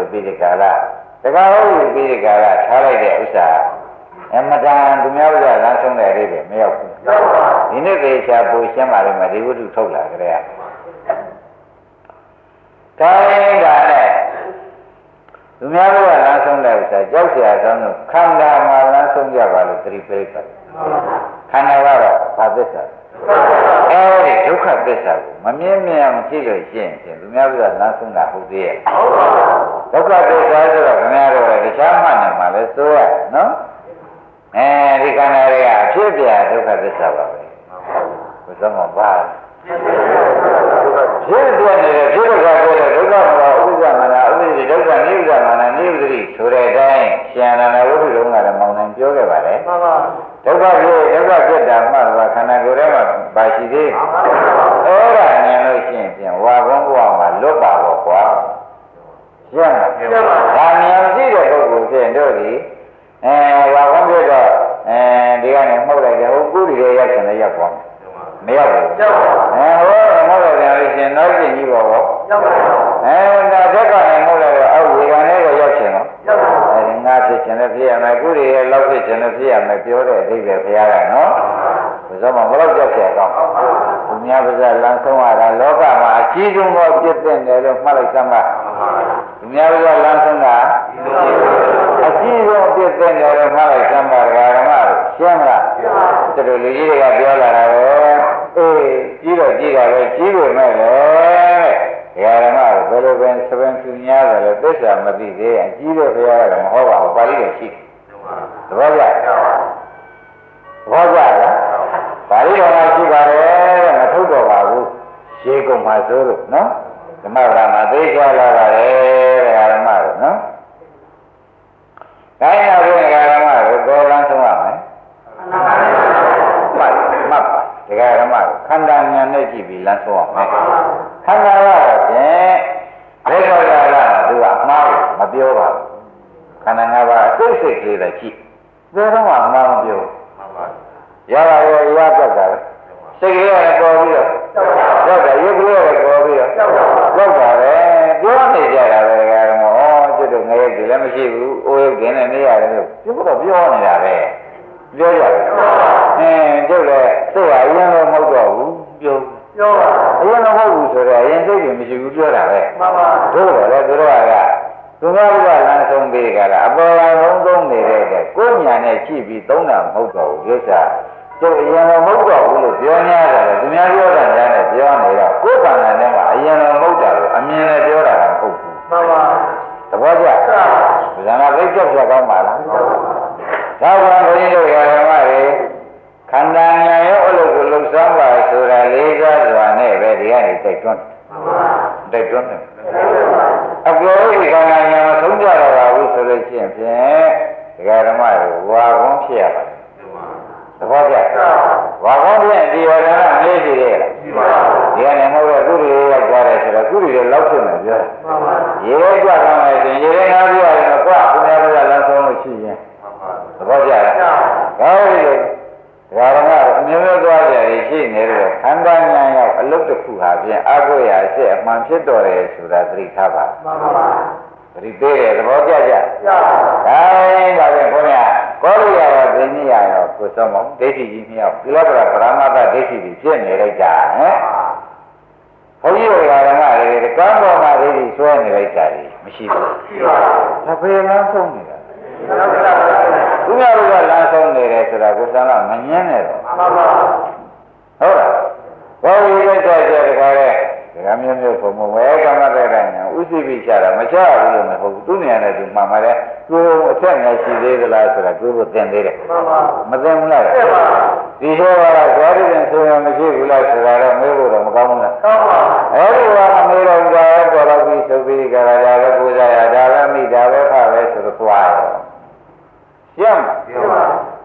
ပြီးဒီကလာတကားဟုတ်ပြီးဒီကလာထားလိုက်တဲ့ဥစ္စာအမတန်သူများကလမ်းဆုံးတဲ့အရေးပဲမရောက်ဘူးဒီနေ့သေချာပူရှင်းပါလိမ့်မယ်ဒီဝတ္ထုထုတ်လာကြတဲ့တိုင်းတာနဲ့သူများကလမ်းဆုံးတဲ့ဥစ္စာကြောက်เสียကောင်းလို့ခန္ဓာမှာလမ်းဆုံးကြပါလို့သတိပေးပါတယ်ခန္ဓာကတော့ဘာသစ္စာအဲဒီဒုက္ခသစ္စာကိုမမြင်မြင်အောင်ကြည့်လို့ရှိရင်သူများကလမ်းဆုံးတာဟုတ်သေးရဲ့ဒုက္ခသစ္စာဆိုတော့ခင်ဗျားတို့လည်းတခြားမှနေမှာလဲစိုးရနော်အဲဒီခန္ဓာတွေကအဖြစ်ပြဒုက္ခသစ္စာပါပဲဘုရားမပါဖြစ်ပြနေတဲ့ဖြစ်ဒုက္ခဆိုတဲ့ဒုက္ခမှာဥပ္ပဇ္ဇမနာဥပ္ပဇ္ဇဒုက္ခနိဗ္ဗာန်နာနိဗ္ဗတိဆိုတဲ့အတိုင်းရှင်အနန္ဒဝိသုလုံးကလည်းမောင်နိုင်ပြောခဲ့ပါတယ်မှန်ပါဒုက္ခဖြစ်ဒုက္ခဖြစ်တာမှတော့ခန္ဓာကိုယ်ထဲမှာပါရှိသေးအဲ့ဒါဉာဏ်လို့ရှိရင်ပြန်ဝါကုန်းဘဝမှာလွတ်ပါတော့ကွာရှင်းလားရှင်းပါဒါဉာဏ်ရှိတဲ့ပုဂ္ဂိုလ်ဖြင့်တို့ဒီအဲဝါကုန်းဖြစ်တော့အဲဒီကနေမှုတ်လိုက်တယ်ဟိုကုရီတွေရောက်ချင်လည်းရောက်သွားမရောက်ဘူးရောက်ပါအဲဟောမှုတ်လိုက်တယ်ရှင်နောက်ကျင်ကြီးပါဘောရောက်ပါအဲဒါသက်ကနေမှုတ်လိုက်တော့အောက်ဝေခံလေးကိုရောက်ချင်တော့ရောက်ပါအဲဒီငါဖြစ်ချင်လည်းဖြစ်ရမယ်ကုရီရဲ့လောက်ဖြစ်ချင်လည်းဖြစ်ရမယ်ပြောတဲ့အဓိပ္ပာယ်ဘုရားကနော်ဘုရားမဘလို့ကြောက်ကြကောင်းသူများပါးစပ်လမ်းဆုံးရတာလောကမှာအကြီးဆုံးသောပြည့်တဲ့တယ်လို့မှတ်လိုက်စမ်းပါသူများပါးစပ်လမ်းဆုံးတာအကြီးဆုံးပြည့်တဲ့တယ်လို့မှတ်လိုက်စမ်းပါဓမ္မတို့ရှင်းမလားသူတို့လူကြီးတွေကပြောလာတာပဲအေးကြီးတော့ကြီးတာပဲကြီးလို့မဲ့လေဓမ္မတို့ဘယ်လိုပဲသဘင်သူများတယ်လို့သစ္စာမသိသေးအကြီးတဲ့ဘုရားကလည်းမဟုတ်ပါဘူးပါဠိတော်ရှိသဘောကျသဘောကျလားပါဠိတော်မှာရှိပါတယ်တဲ့မထုတ်တော့ပါဘူးရှင်းကုန်ပါစိုးလို့နော်ဓမ္မဗြဟ္မာသိချလာပါတယ်တဲ့ဓမ္မတို့နော်ခိုင်းတာဘုရားဓမ္မတို့တော်လန်းဆုံးရမယ်မှတ်မှတ်ပါဒကာဓမ္မတို့ခန္ဓာဉာဏ်နဲ့ကြည့်ပြီးလမ်းဆုံးရမယ်ခန္ဓာကတော့ဖြင့်ဘယ်တော့ရလားသူကအမှားကိုမပြောပါဘူးခန္ဓာငါးပါးအစိတ်စိတ်လေးပဲကြည့်ဘယ်တော့မှအမှားမပြောရပါရဲ့ရတတ်တာစိတ်ကလေးကပေါ်ပြီးတော့ရောက်တာရုပ်ကလေးကပေါ်ပြီးတော့ရောက်တာပဲပြောနေကြတာပဲကဲမောကျွတ်တို့ငရဲကြီးလည်းမရှိဘူးအိုးရုပ်ကင်းနဲ့နေရတယ်လို့ပြောတော့ပြောနေတာပဲပြောကြတယ်အင်းကျွတ်လည်းစိတ်ဟာအရင်တော့မဟုတ်တော့ဘူးပြောပြောပါအရင်တော့မဟုတ်ဘူးဆိုတော့အရင်စိတ်ကြီးမရှိဘူးပြောတာပဲမှန်ပါတို့တော့လေတို့ကသူများကလမ်းဆုံးပေးကြတာအပေါ်ကလုံးသုံးနေတဲ့ကိုယ်ညာနဲ့ကြည့်ပြီးသုံးတာမဟုတ်တော့ဘူးကိစ္စကျုပ်အရင်တော့မဟုတ်တော့ဘူးလို့ပြော냐တယ်သူများပြောတာညာနဲ့ပြောနေတော့ကိုယ်ကံနဲ့ကအရင်တော့မဟုတ်တာလို့အမြင်နဲ့ပြောတာကမဟုတ်ဘူးမှန်ပါသဘောကျဗုဒ္ဓနာသိကြောက်ကြကောင်းပါလားဒါကြောင့်ဘုန်းကြီးတို့ဓမ္မတွေခန္ဓာဉာဏ်ရဲ့အလုပ်ကိုလှုပ်ရှားပါဆိုတာလေးစားစွာနဲ့ပဲဒီကနေတိုက်တွန်းတိုက်တွန်းတယ်အပြောဒီခန္ဓာဉာဏ်မဆုံးကြတော့ပါဘူးဆိုလို့ရှိရင်ဖြင့်ဒကာဓမ္မတွေဝါကုန်းဖြစ်ရပါတယ်သဘောကျဝါကောင်းဖြင့်ဒီဝရဏမေးကြည့်ရလားဒီကနေမဟုတ်တော့ကုရီရောက်သွားတယ်ဆိုတော့ကုရီတွေလောက်ဖြစ်မယ်ပြောရေရဲကြွကောင်းမယ်ဆိုရင်ရေရဲငါးပြရတယ်တော့ကွာဘုရားဘုရားလမ်းဆုံးလို့ရှိရင်သဘောကျလားကောင်းပြီဒါရမအမျိုးမျိုးသွားကြရရှိနေတယ်ခန္ဓာဉာဏ်ရောက်အလုတ်တစ်ခုဟာဖြင့်အကုရာအစ်အမှန်ဖြစ်တော်တယ်ဆိုတာသတိထားပါမှန်ပါပါသတိပေးတယ်သဘောကျကြကျပါဒါရင်ဒါဖြင့်ခေါင်းကကောရိယာရောဒိဋ္ဌိယာရောကိုစောမောဒိဋ္ဌိကြီးမြောက်သီလပရပရမတ္တဒိဋ္ဌိကြီးဖြစ်နေလိုက်တာဟဲ့ဘုန်းကြီးတို့ဓမ္မတွေကံပေါ်မှာဒိဋ္ဌိဆွဲနေလိုက်တာမရှိဘူးရှိပါဘူးဒါဖေလန်းဆုံးနေတာသူများတို့ကလမ်းဆုံးနေတယ်ဆိုတာကိုယ်စားကမငင်းနဲ့တော့မှန်ပါဟုတ်လားဘောဝိဝိတ္တကျတဲ့ခါလဲဒီကမျိုးမျိုးပုံမဝဲကမ္မတဲ့တိုင်းညာဥသိပိချတာမချဘူးလို့မဟုတ်ဘူးသူနေရာနဲ့သူမှန်ပါတယ်ကိုယ်အထက်နဲ့ရှိသေးသလားဆိုတာကိုယ်ကိုသင်သေးတယ်မှန်ပါမသင်ဘူးလားသိပါဒီဟောကဇာတိရင်ဆိုရင်မရှိဘူးလားဆိုတာတော့မေးဖို့တော့မကောင်းဘူးလားကောင်းပါအဲ့ဒီကမေးတော့ကြာတော့ပေါ်တော့ပြီးဆိုပြီးကြတာဒါပဲပူဇာရဒါပဲမိဒါပဲဖပဲဆိုတော့သွားရောရှင်းပါရှင်းပါ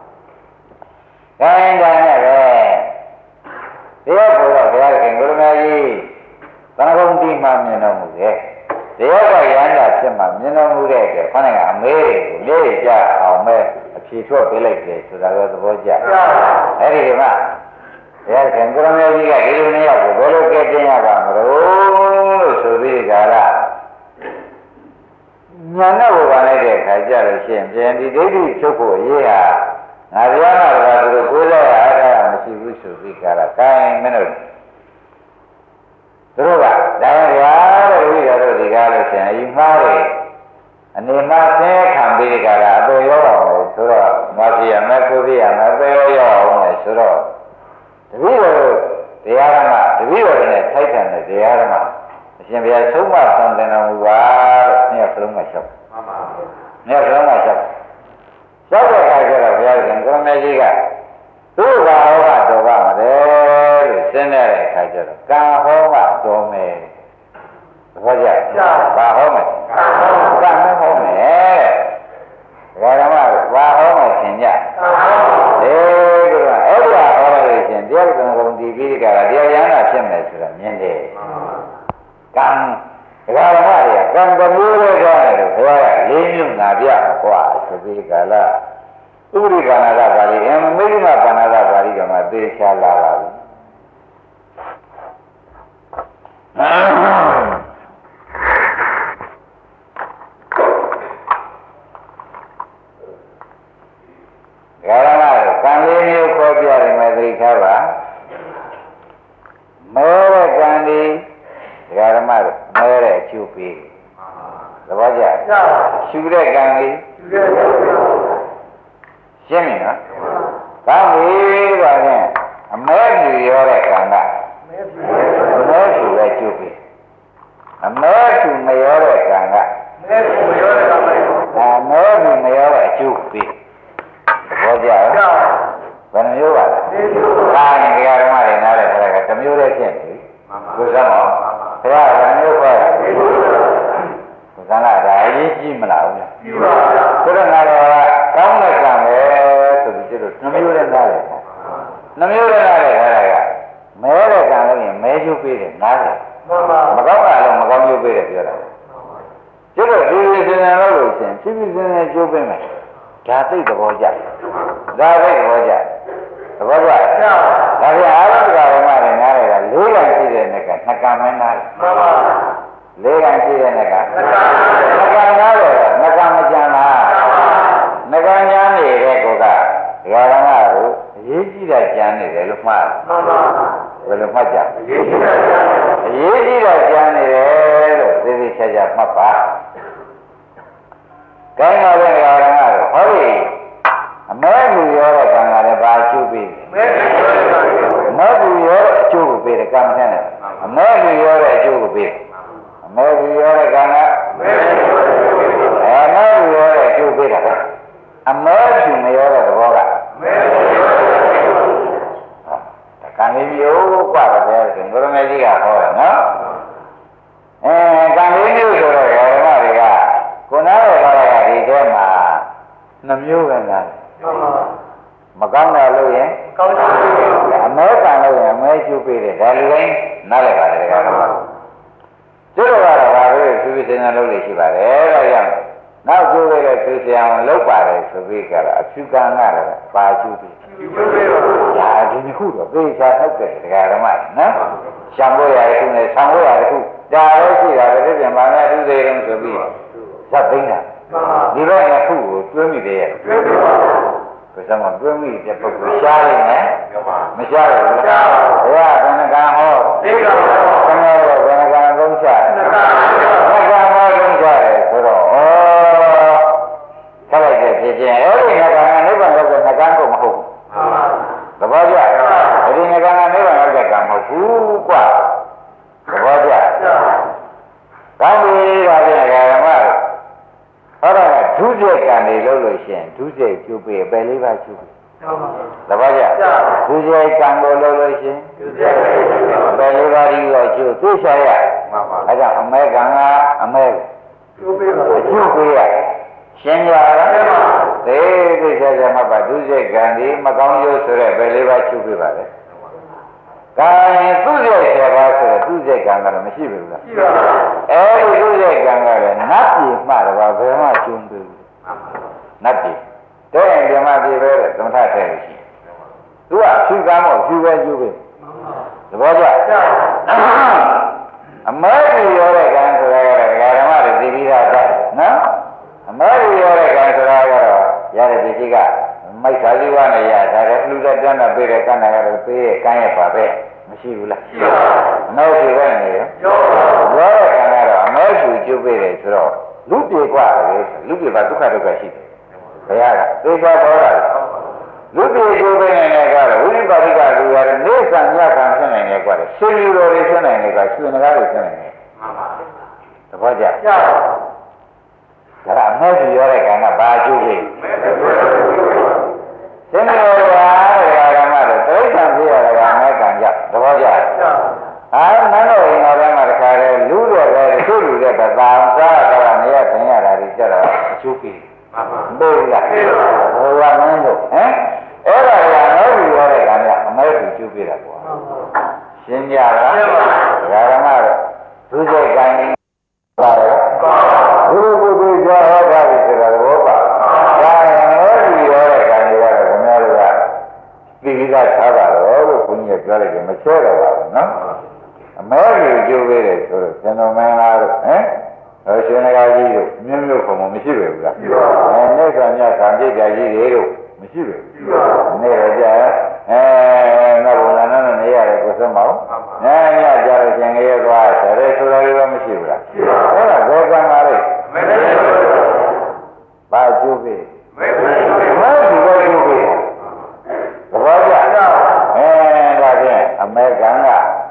ခိုင်းတာနဲ့ပဲတရားပေါ်တော့ဘုရားခင်ကိုရမကြီးသံဃာတိမှမြင်တော်မူတယ်တရားကရဟန္တာဖြစ်မှမြင်တော်မူတဲ့အတွက်ခေါင်းကအမေးကိုလေးကြအောင်ပဲအဖြေထွက်ပေးလိုက်တယ်ဆိုတာတော့သဘောကျအဲ့ဒီမှာဘုရားခင်ကိုရမကြီးကဒီလိုနည်းရောက်ကိုဘယ်လိုကဲတင်ရပါမလို့လို့ဆိုပြီးကြလားညာနဲ့ဘုရားလိုက်တဲ့ခါကြလို့ရှိရင်ပြန်ဒီဒိဋ္ဌိချုပ်ဖို့ရေးဟာငါပြောတာကသူတို့ကိုယ်လည်းအားရမရှိဘူးဆိုပြီးကြတာကိုင်းမင်းတို့သူတို့ကတရားရတဲ့ဝိရတို့ဒီကားလို့ရှိရင်အမှားတွေအနေမှာဆင်းခံပြီးကြတာအတူရောက်အောင်လို့ဆိုတော့မဖြစ်ရမယ်ကိုဖြစ်ရမယ်အတူရောက်အောင်လို့ဆိုတော့တပည့်တော်တရားဓမ္မတပည့်တော်နဲ့ထိုက်တန်တဲ့တရားဓမ္မအရှင်ဘုရားဆုံးမဆံတင်တော်မူပါလို့မြတ်စလုံးကလျှောက်မှန်ပါမြတ်စလုံးကလျှောက်လျှောက်တဲ့အခါကျတော့ဘုရားရှင်ကိုမေကြီးကသူ့ဘာဟောကတော်ပါမလဲလို့ရှင်းတဲ့အခါကျတော့ကာဟောကတော်မယ်ဘောကြဘာဟောမယ်ကာဟောမယ်ဒါကမှဘာဟောမယ်သင်ကြအေးဒီကအဲ့ဒါဟောလို့ရှင်တရားကံကုန်ဒီပြီးကြတာတရားရဟနာဖြစ်မယ်ဆိုတာမြင်တယ်ကံဒကာဓမ္မတွေကကံတစ်မျိုးလေးကြောင်းတယ်ဘုရားကလေးမျိုးငါပြကွာဆိုပြီးကြလားဥပရိကနာကပါဠိအမေရိကပါဏာကပါဠိကမှသေချာလာပါဘူးဒကာဓမ္မတွေကံလေးမျိုးခေါ်ပြတယ်မယ်သိထားပါမဲတဲ့ကံဒီဒကာဓမ္မတို့မဲတဲ့အကျိုးပေးသဘောကျရှုတဲ့ကံဒီရှင်းပြီနော်ကောင်းပြီပါဖြင့်အမဲမြူရောတဲ့ကံကအမဲမြူရဲ့ကျိုးပေးအမဲမြူမရောတဲ့ကံကမဲမြူမရောတဲ့ကံပဲအမဲမြူမရောတဲ့အကျိုးပေးသဘောကျလားဘယ်နှမျိုးပါလဲဒါနဲ့ဒကာဓမ္မတွေနားလဲခါကတစ်မျိုးလေးဖြစ်နေပြီကိုစမ်းတော့ဘုရားဘယ်နှမျိုးခေါ်ရလဲကိုစမ်းလာဒါအရေးကြီးမလားဘူးကြည့်ပါဗျာဆိုတော့ငါတော့ကောင်းတဲ့ကံပဲဆိုပြီးကျတော့နှမျိုးနဲ့နားလဲနှမျိုးနဲ့နားလဲခါကမဲတဲ့ကံလို့ရင်မဲကျုပ်ပေးတယ်နားလဲမကောင်းတာလို့မကောင်းကျုပ်ပေးတယ်ပြောတာကျတော့ဒီဒီစင်စင်လို့လို့ရှင်ဖြည်းဖြည်းစင်စင်ကျုပ်ပေးမယ်ဒါသိသဘောကျဒါသိသဘောကျသဘောကျဒါပြန်အားလုံးကဘာမှလည်းနားလဲတာလေးကံရှိတဲ့နဲ့ကနှစ်ကံပဲနားလဲမှန်ပါလေးကံရှိတဲ့နဲ့ကနှစ်ကံနှစ်ကံနားလဲနှစ်ကံမကြံလားနှစ်ကံညာနေတဲ့ကိုကဒကာရမတို့အရေးကြီးတာကြံနေတယ်လို့မှားတယ်မှန်ပါဘယ်လိုမှတ်ကြအရေးကြီးတာကြံအရေးကြီးတာကြံနေတယ်လို့သိသိချာချာမှတ်ပါကိုင်းပါတဲ့ဒကာရမတို့ဟောဒီအမဲလူရောတဲ့ကံကလည်းဘာအကျိုးပေးလဲမဲလူရောတဲ့အကျိုးကိုပေးတယ်ကံထက်နဲ့အမဲလူရောတဲ့အကျိုးကိုပေးအမဲလူရောတဲ့ကံကမဲလူရောတဲ့အကျိုးပေးတာအမဲလူမရောတဲ့သဘောကမဲလူရောတဲ့ကံလေးမျိုးกว่าတယ်ဆိုရင်ဘုရားမကြီးကဟောတယ်နော်အဲကံလေးမျိုးဆိုတော့ဓမ္မတွေကကိုနားရတာကဒီထဲမှာနှမျိုးပဲလားမကောင်းတာလို့ရင်ကောင်းတာအမဲကံလို့ရင်အမဲကျုပ်ပေးတယ်ဒါလူတိုင်းနားလည်ပါတယ်တကယ်တော့ကျုပ်တို့ကတော့ဘာလို့သူစင်စင်လုပ်လို့ရှိပါတယ်ဒါကြောင့်နောက်ကျိုးရတဲ့သူစင်အောင်လုပ်ပါတယ်ဆိုပြီးကြတာအဖြူကံကလည်းပါကျုပ်ပေးကျုပ်ပေးပါဒါဒီနှစ်ခုတော့သေချာဟုတ်တယ်တကယ်တော့မှနော်ရှံလို့ရတယ်ခုနဲ့ဆောင်းလို့ရတယ်ခုဒါလည်းရှိတာပဲပြန်ပါမယ်သူသေးတယ်ဆိုပြီးဇတ်သိမ်းတာဒီဘက်ကခုကိုတွင်းမိတယ်ရဲ့တွင်းမိပါဘယ်စမှာတွင်းမိတဲ့ပုဂ္ဂိုလ်ရှားနေတယ်မရှားဘူးလားဘုရားကဏ္ဍကဟောသိကပါဘုရားကကဏ္ဍကသုံးချတယ်ကဏ္ဍကဟောသုံးချတယ်ဆိုတော့ဩဆက်လိုက်တဲ့ဖြစ်ချင်းအဲ့ဒီကဏ္ဍကနိဗ္ဗာန်ရောက်တဲ့ကဏ္ဍကိုမဟုတ်ဘူးသဘောကျအဲ့ဒီကဏ္ဍကနိဗ္ဗာန်ရောက်တဲ့ကံမဟုတ်ဘူးကွာသဘောကျကောင်းပြီဒါပြန်ဓမ္မတို့ဟောတော့ဒုစရိုက်ကံတွေလို့လို့ရှိရင်ဒုစရိုက်ကျုပ်ပေးပယ်လေးပါကျုပ်ပေးသဘောကျဒုစရိုက်ကံကိုလို့လို့ရှိရင်ဒုစရိုက်ပယ်လေးပါးဒီတော့ကျုပ်သိချရမှန်ပါအဲကြောင့်အမဲကံကအမဲကျုပ်ပေးပါကျုပ်ပေးရရှင်းကြလားသေသိချာချာမှပါဒုစရိုက်ကံဒီမကောင်းကျိုးဆိုတဲ့ပယ်လေးပါကျုပ်ပေးပါလေကံသူ့ရဲ့ဆရာပါဆိုတော့သူ့ရဲ့ကံကတော့မရှိဘူးလားရှိပါဘူးအဲဒီသူ့ရဲ့ကံကလည်းနတ်ပြည်မှတော့ဘယ်မှကျုံးဘူးနတ်ပြည်တဲ့ရင်ဓမ္မပြည်ပဲတဲ့သမထထဲလို့ရှိရင်သူကဖြူကံမို့ဖြူပဲကျူးပဲသဘောကျအမဲကြီးရောတဲ့ကံဆိုတော့ဓမ္မတွေသိပြီးသားတဲ့နော်တန်းတာပေးတဲ့ကန္နာကတော့ပေးရဲ့ကမ်းရဲ့ပါပဲမရှိဘူးလားရှိပါဘူးအမေရှိပဲနေရောရောရောတဲ့ကံကတော့အမေရှိကျုပ်ပေးတယ်ဆိုတော့လူပြေกว่าလေလူပြေပါဒုက္ခဒုက္ခရှိတယ်ဘုရားကသိကြပေါ်တာလူပြေကျုပ်ပေးနေတဲ့ကတော့ဝိပဿနာကလူရတယ်နေဆံညခံဖြစ်နိုင်တယ်กว่าရှင်လူတော်တွေဖြစ်နိုင်တယ်ကရှင်နဂါးတွေဖြစ်နိုင်တယ်မှန်ပါသဘောကျကျပါဒါကအမေရှိရောတဲ့ကံကဘာကျုပ်ပေးရှင်လူတော်ကဓမ္မတော့တိဋ္ဌံပြရတာကအမေကံကြသဘောကျအာနန်းတော်ရင်တော်ထဲမှာတခါတည်းလူတော့ပဲတချို့လူတဲ့ပသာစားတာကနေရခင်ရတာဒီကြတော့အကျိုးပေးမှန်ပါဘူးလားဘုရားမင်းတို့ဟမ်အဲ့ဒါကအမေကြီးရောတဲ့ကံကအမေကြီးကျိုးပေးတာကွာရှင်းကြလားရှင်းပါဘူးဓမ္မတော့သူစိတ်ကံပါရောဘုရားကိုယ်ကိုကြောဟောတာပြီဆိုတာဘောပါဒါရင်အမေကြီးရောတဲ့ကံတွေကတော့ခင်ဗျားတို့ကသိပြီးသားထားပါတော့လို့ဘုန်းကြီးကပြောလိုက်တယ်မချဲတော့ပါဘူးနော်အမေကြီးကျိုးပေးတယ်ဆိုတော့ဇန်တော်မင်းလားတို့ဟမ်ဟောရှင်နဂါကြီးတို့မြို့မြို့ပုံမမရှိပဲဘူးလားအဲနေဆံမြကံပြည့်ကြကြီးတွေတို့မရှိပဲနေရကြအဲငါဘုံလာနဲ့နေရတယ်ကိုစမောင်းအဲညကြလို့ရှင်ငရဲသွားဆရဲဆိုတာတွေလည်းမရှိဘူးလားအဲ့ဒါဘောကံပါလေဘာကျိုးပေးမဲမဲဒီဘောကျိုးပေးသဘောကျအဲဒါဖြင့်အမေကံက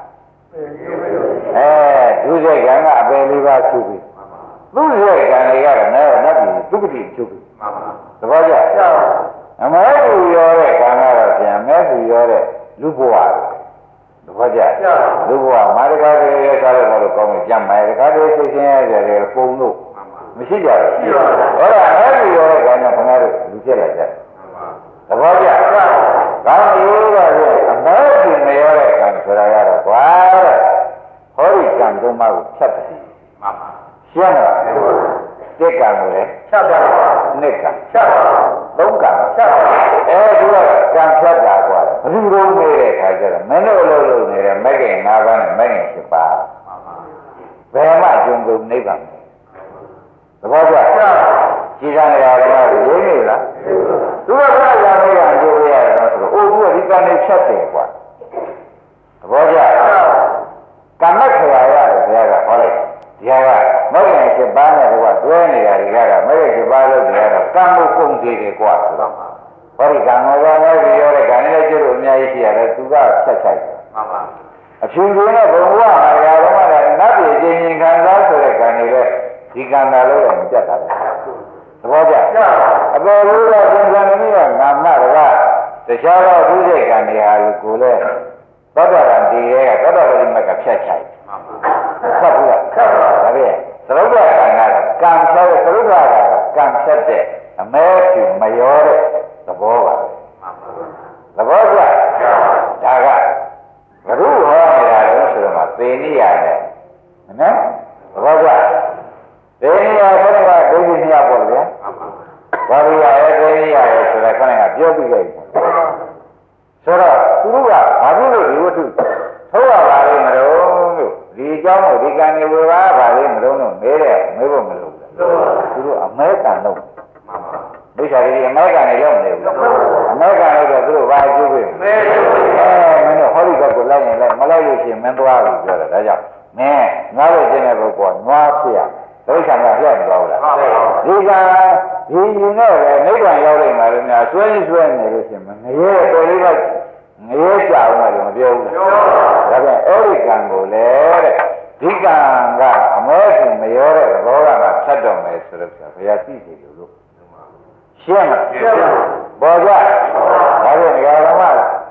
အဲဒုစရိုက်ကံကအပေလေးပါချုပ်ပြီသူ့ရဲ့ကံတွေကတော့နဲနတ်ပြည်သုခတိချုပ်ပြီသဘောကျအမေကူရောတဲ့ကံကတော့ပြန်မဲကူရောတဲ့လူဘဝသဘောကျလူဘဝမာရကတွေရဲ့ကားလို့တော့ကောင်းပြီကြမ်းမယ်တခါတည်းသိချင်းရတယ်ပုံလို့မရှိကြဘူးဟုတ်လားမဲကူရောတဲ့ကံကခင်ဗျားတို့လူဖြစ်လာကြသဘောကျကောင်းပြီတော့အမေကူမရောတဲ့ကံဆိုတာကတော့ကွာတဲ့ဟောဒီကံသုံးပါးကိုဖြတ်တယ်မှန်ပါရှင်းလားတစ်ကံကိုလေဖြတ်ပါနှစ်ကံဖြတ်ပါသုံးကံဖြတ်ပါအဲဒီကကံဖြတ်တာကွာဘယ်လိုလုပ်နေတဲ့ခါကျတော့မင်းတို့အလုပ်လုပ်နေတဲ့မဂ္ဂင်၅ပါးနဲ့မဂ္ဂင်၈ပါးဘယ်မှကျုံကုန်နိဗ္ဗာန်သဘောကျကြည်ရနေရတယ်ကရင်းနေလားသူကဘုရားရာမိတ်ကအကျိုးရတယ်ဆိုတော့အိုးသူကဒီကံလေးဖြတ်တယ်ကွာသဘောကျကမ္မခရာရတယ်ဘုရားကဟောလိုက်ဒီဟာကမဂ္ဂင်၈ပါးနဲ့ကတွဲနေတာတွေကတော့မဂ္ဂင်၈ပါးလို့တွေကတော့ကံမှုကုန်သေးတယ်ကွာဆိုတော့ဟောဒီကံမောကမဲပြီးရောတဲ့ကံနဲ့ကျိုးလို့အများကြီးရှိရတယ်သူကဖြတ်ချိုက်တယ်မှန်ပါအဖြူဖြူနဲ့ဘုံဘဝမှာဓမ္မကနတ်ပြည်ချင်းချင်းခံစားဆိုတဲ့ကံတွေပဲဒီကံသာလို့တော့မပြတ်တာပဲသဘောကျအပေါ်လို့တော့သင်္ကန်းနည်းကငါမတကတခြားသောဒုစိတ်ကံတွေဟာလို့ကိုလည်းသောတာပန်ဒီရဲ့သောတာပတိမကဖြတ်ချိုက်မှန်ပါဆက်ဘူးလားဆက်ပါဒါပဲသရုပ်ကံကတော့ကံဖြတ်တဲ့သရုပ်ကတော့ကံဖြတ်တဲ့အမဲဖြူမရောတဲ့သဘောပါပဲသဘောကျဒါကဘုရုဟောနေတာလို့ဆိုတော့သေနိယနဲ့နော်သဘောကျသေနိယဘုရားဒုက္ခမြတ်ပေါ့ဗျာဘာလို့ရရဲသေနိယရဲဆိုတာခဏကပြောပြီးလိုက်ဆိုတော့သူတို့ကဘာဖြစ်လို့ဒီဝတ္ထုထုတ်ရပါလိမ့်မလို့လို့ဒီအကြောင်းကိုဒီကံတွေဝေပါပါလိမ့်မလို့လို့မေးတယ်မေးဖို့မလိုဘူးသူတို့အမဲကံလို့ဒိဋ္ဌာရီအမဲကံတွေလုံးမနေဘူးအမဲကံလို့တော့သူတို့ဘာအကျိုးပေးမဲအဲမင်းတို့ဟောဒီဘက်ကိုလိုက်ရင်လိုက်မလိုက်လို့ရှိရင်မင်းသွားပြီပြောတယ်ဒါကြောင့်မင်းငါ့လိုကျင့်တဲ့ပုဂ္ဂိုလ်ကနွားဖြစ်ရဒိဋ္ဌာကပြတ်မသွားဘူးလားဒီကဒီယူနဲ့ပဲနိဗ္ဗာန်ရောက်နိုင်မှာလို့များဆွဲဆွဲနေလို့ရှိရင်မငရဲတော်လေးကငရဲကြအောင်လည်းမပြောဘူးဒါပြန်အဲ့ဒီကံကိုလေတဲ့ဒီကံကအမေစုမရောတဲ့ဘောကကဖြတ်တော်မယ်ဆိုတော့ဘုရားသိတယ်လို့ရှင်းလားရှင်းပါဘောကြဒါပြန်ငါတော်မှာ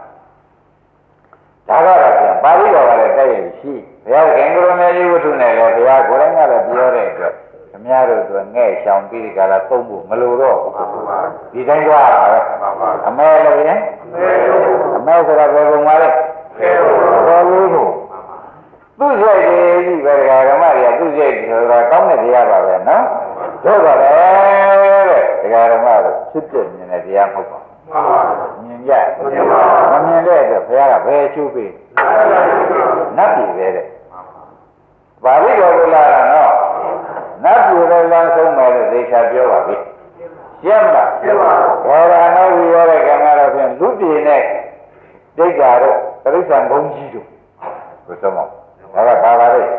ဒါကတော့ပြန်ပါဠိတော်ကလည်းတိုက်ရရှိဘုရားခင်္ဂရမေကြီးဝတ္ထုနဲ့လည်းဘုရားကိုယ်တိုင်ကလည်းပြောတဲ့အတွက်ခမည်းတော်တို့ငဲ့ချောင်ပြီးကြလားသုံးဖို့မလိုတော့ဒီတိုင်းကြပါပဲအမဲလို့ရင်အမဲဆိုတာဘယ်ပုံပါလဲဘောလေးကိုသူ့စိတ်ကြီးပဲဓမ္မတွေကသူ့စိတ်ဆိုတာကောင်းတဲ့တရားပါပဲနော်တို့ပါလေတဲ့ဒကာဓမ္မတို့ဖြစ်ပြမြင်တဲ့တရားမဟုတ်ပါဘူးမြင်ကြမမြင်တဲ့အတွက်ဘုရားကဘယ်ချိုးပေးနတ်ပြည်ပဲတဲ့ပါဠိတော်ကလာတာနော်နတ်ပြည်လည်းလမ်းဆုံးမယ်လို့သေချာပြောပါပြီရှင်းမလားရှင်းပါဘောရဏဝိရောတဲ့ကံကတော့ဖြင့်လူပြည်နဲ့ဒိဋ္ဌာတို့ပရိစ္ဆန်ဘုံကြီးတို့ဘုရားမောဒါကဘာပါလဲ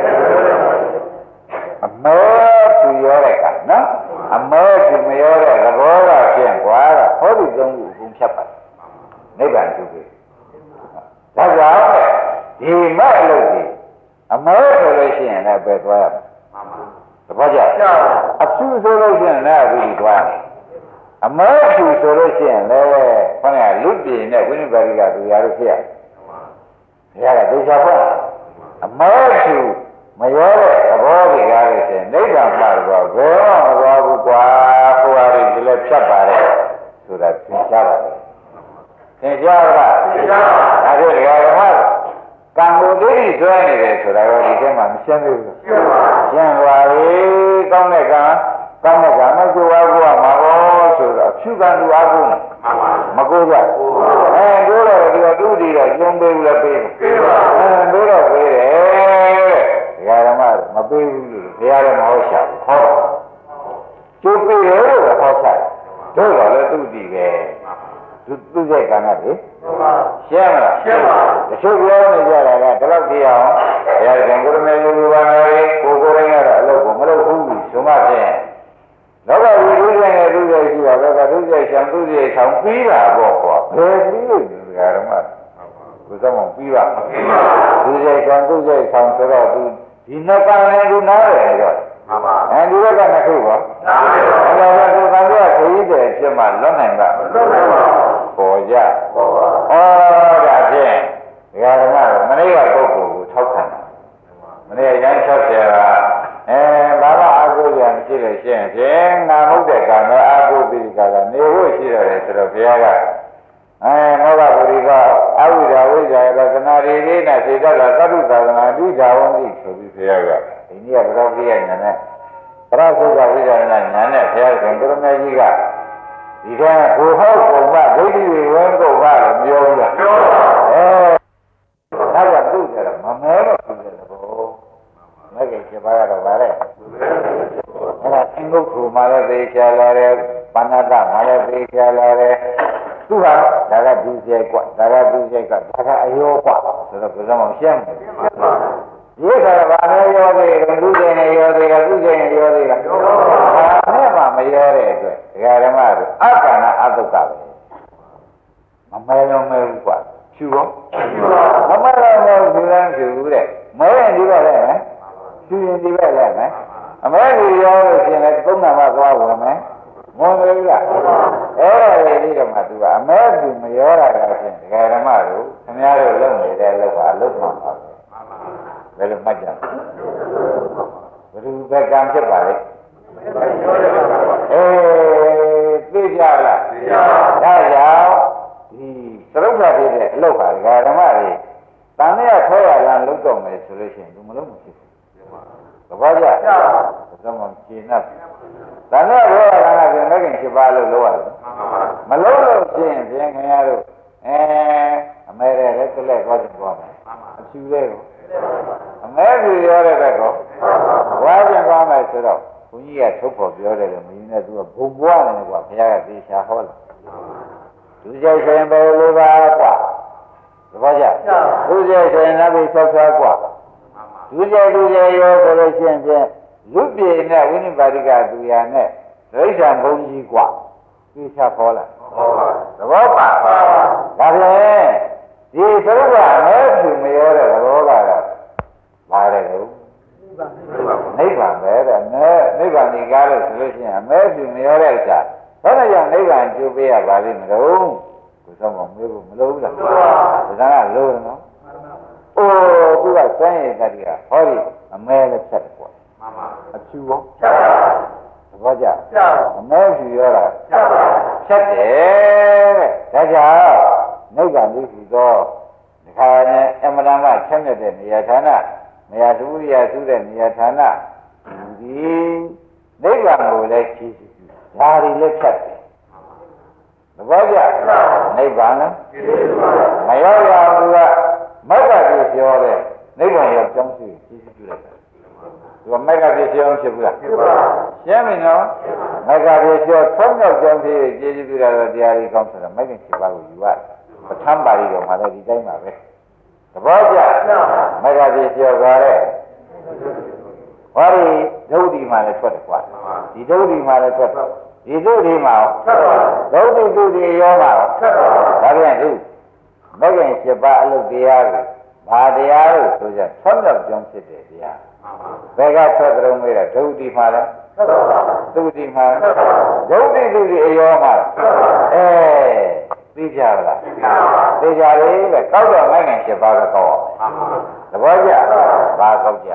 အမေသူရောတဲ့ကနော်အမေသူမရောတဲ့သဘောကဖြင့်ကွာတော့ဟောဒီသုံးခုအကုန်ဖြတ်ပါနိဗ္ဗာန်သူပဲဒါကြောင့်ဒီမဲ့အလုပ်ကြီးအမေဆိုလို့ရှိရင်လည်းပဲသွားရမှာသဘောကျအဆူဆိုလို့ရှိရင်လည်းပြီးသွားရအမေသူဆိုလို့ရှိရင်လည်းခေါင်းကလူပြင်းနဲ့ဝိနည်းပါဠိကသူရလို့ဖြစ်ရဘုရားကဒေချာဖို့အမေသူမရောတဲ့သဘောတွေကလည်းရှင်နိဗ္ဗာန်မှာတော့ဘယ်မှမသွားဘူးကွာဟိုဟာတွေဒီလည်းဖြတ်ပါတယ်ဆိုတာသင်ကြားပါတယ်သင်ကြားပါသင်ကြားပါဒါဖြင့်ဒကာဓမ္မကံကိုဒိဋ္ဌိဆွဲနေတယ်ဆိုတာတော့ဒီထဲမှာမရှင်းသေးဘူးရှင်းပါရှင်းပါပြီကောင်းတဲ့ကံကောင်းတဲ့ကံမကိုဝါကိုမှာဘောဆိုတော့ဖြူကံသူအားကိုမကိုကြအဲတို့တော့ဒီတော့သူ့ဒီတော့ကျုံပေးဘူးလည်းပေးပေးပါအဲတို့တော့ပေးတယ်ဒကာဓမ္မမပေးဘူးလို့ဘုရားလည်းမဟုတ်ရှာဘူးဟောကျုပ်ပေးတယ်လို့ဟောချတယ်တို့တော့လည်းသူ့ဒီပဲသူသူ့ရဲ့ကံကလေရှင်းမလားရှင်းပါတချို့ပြောနေကြတာကဒီလောက်ကြည့်အောင်ဘုရားကံကိုရမေလူဘာနာလေးကိုကိုရင်းကတော့အလုပ်ကိုမလုပ်ဘူးဆိုမှဖြင့်လောကကြီးသူ့ရဲ့နဲ့သူ့ရဲ့ရှိတာပဲကသူ့ရဲ့ရှံသူ့ရဲ့ဆောင်ပြီးတာပေါ့ကွာဘယ်ပြီးလို့ဒီကရမကိုစမောပြီးပါသူ့ရဲ့ရှံသူ့ရဲ့ဆောင်ဆိုတော့သူဒီနှစ်ကံနဲ့သူနားတယ်တော့မှန်ပါအဲဒီဘက်ကနှစ်ခုပါနားတယ်အဲ့တော့သူကံကခရီးတယ်ဖြစ်မှလွတ်နိုင်တာမလွတ်နိုင်ပါဘူးပေါ်ကြပေါ်ပါဩဒါဖြင့်ဒကာဓမ္မမနေ့ကပုဂ္ဂိုလ်ကိုထောက်ခံတာမနေ့ရမ်း၆၀ကအဲဘာမှအာဟုရမရှိလို့ရှိရင်ဖြင့်ငါမဟုတ်တဲ့ကံနဲ့အာဟုပိကကနေဖို့ရှိရတယ်ဆိုတော့ဘုရားကအဲမောဂပုရိကအဝိဒါဝိဇာရတနာရီလေးနဲ့စေတလာသတ္တုသာသနာတိဒါဝံတိဆိုပြီးဘုရားကဒီနေ့ကဘုရားပြည့်ညာနဲ့ပရသုခဝိဇာရဏညာနဲ့ဘုရားရှင်ကိုရမေကြီးကဒီကကိုဟောပုံမှဒိဋ္ဌိတွေဝင်ကုန်ပါလို့ပြောဘူးလားပြောပါအဲဒါကသူ့ကြတော့မမဲတော့သူ့ကြတော့မကဲချက်ပါတော့ဗါတဲ့အဲ့ဒါအင်္ဂုတ်ထူမှလည်းသိချလာတယ်ပဏ္ဏတမှလည်းသိချလာတယ်သူဟာဒါကဒုစရိုက်กว่าဒါကဒုစရိုက်ကဒါကအယောกว่าဆိုတော့ဘယ်တော့မှရှင်းမတယ်ဒီခါကဘာလဲရောသေးတယ်ဒုစရိုက်နဲ့ရောသေးတယ်ဒုစရိုက်နဲ့ရောသေးတယ်ဘာနဲ့မှမရောတဲ့အတွက်ဒကာဓမ္မတို့အက္ခဏအတုကပဲမမဲလုံးမဲဘူးกว่าဖြူရောဖြူပါမမဲလုံးမဲဘူးဖြူလန်းဖြူတဲ့မဲရင်ဒီဘက်လဲမယ်ဖြူရင်ဒီဘက်လဲမယ်အမဲကြီးရောလို့ရှင်လည်းသုံးနာမှသွားဝင်မယ်မွန်လေးကအဲ့ဒါလေးဒီတော့မှသူကအမဲသူမရောတာကဖြင့်ဒကာဓမ္မတို့ခင်ဗျားတို့လုပ်နေတဲ့အလုပ်ကအလုပ်မှန်ပါပဲဘယ်လိုမှတ်ကြဘယ်သူပဲကံဖြစ်ပါလဲအေးသိကြလားသိကြပါဒါကြောင့်ဒီသရုပ်ဓာတ်တွေတဲ့အလုပ်ပါဒကာဓမ္မတွေတန်နဲ့ဆွဲရလမ်းလုပ်တော့မယ်ဆိုလို့ရှိရင်သူမလုပ်မဖြစ်ဘူးသဘောကျသမန်ကျင်းတ်တန်နဲ့ဆွဲရလမ်းကပြင်မကင်ဖြစ်ပါလို့လုပ်ရတယ်မလုပ်လို့ရှိရင်ပြင်ခင်ရတို့အဲအမဲတဲ့လက်လက်သွားကြည့်သွားမယ်အဖြူလေးကိုအမဲကြီးရောတဲ့ဘက်ကောဝါပြန်သွားမယ်ဆိုတော့ဘုန်းကြီးကထုတ်ဖို့ပြောတယ်လို့မင်းနဲ့သူကဘုံပွားတယ်ကွာဘုရားကသေချာဟောတယ်သူကြိုက်ရင်ဘယ်လိုပါကွာသဘောကျသူကြိုက်ရင်လည်းပြီးဆောက်ဆွားကွာသူကြိုက်သူကြိုက်ရောဆိုလို့ရှိရင်ဖြင့်လူပြေနဲ့ဝိနိပါတိကသူရနဲ့ဒိဋ္ဌံဘုံကြီးကွာသေချာဟောလိုက်သဘောပါဒါဖြင့်ဒီသရုပ်ကမဲဖြူမရောတဲ့သဘောကတော့ပါတယ်လို့နိဗ္ဗာန်ပဲတဲ့နိဗ္ဗာန်ဒီကားလို့ဆိုလို့ရှိရင်မဲဖြူမရောတဲ့ဥစ္စာဘယ်နဲ့ကြောင့်နိဗ္ဗာန်ကျိုးပေးရပါလိမ့်မလို့ကိုယ်ဆောင်မမေးဘူးမလို့ဘူးလားဒါကလို့နော်အိုးသူကစမ်းရည်တတိကဟောဒီအမဲလည်းဖြတ်တယ်ကွာမှန်ပါအဖြူရောဖြတ်ပါသဘောကျအမဲဖြူရောတာဖြတ်ပါဖြတ်တယ်တဲ့ဒါကြောင့်နိဗ္ဗာန်လို့ဆိုတော့ဒီခါနဲ့အမရဏကချက်မြတ်တဲ့နေရာဌာနနေရာသုရိယသုတဲ့နေရာဌာနဒီနိဗ္ဗာန်ကိုလည်းကြည့်ကြည့်ဒါတွေလည်းဖြတ်တယ်သဘောကျနိဗ္ဗာန်လားမရောက်ရဘူးကမက္ကပြည့်ပြောတဲ့နိဗ္ဗာန်ရောက်ကြောင်းရှိကြည့်ကြည့်လိုက်တာသူကမက္ကပြည့်ပြောင်းဖြစ်ဘူးလားဖြစ်ပါရှင်းပြီနော်မက္ကပြည့်ပြောထုံးရောက်ကြောင်းရှိကြည့်ကြည့်ပြတာတော့တရားကြီးကောင်းဆိုတာမက္ကဖြစ်ပါကိုယူရတယ်ပဋ္ဌာန်းပါဠိတော်မှာလည်းဒီတိုင်းပါပဲသဘောကျမဂ္ဂပြေပြောကြတဲ့ဟောဒီဒုတိမှာလည်းထွက်တယ်ကွာဒီဒုတိမှာလည်းထွက်တယ်ဒီဒုတိမှာဒုတိဒုတိရောမှာဒါပြန်သူမဂ္ဂင်七ပါးအလုပ်တရားကိုဘာတရားလို့ဆိုကြဆွမ်းမြောက်ကြောင်းဖြစ်တယ်တရားဘယ်ကထွက်ကြုံမေးတာဒုတိမှာလည်းဒုတိမှာဒုတိဒုတိရောမှာအဲသိကြပါလားသိကြလေပဲကောက်တော့မဂ္ဂင်七ပါးပဲကောက်အောင်သဘောကျဘာကောက်ကြ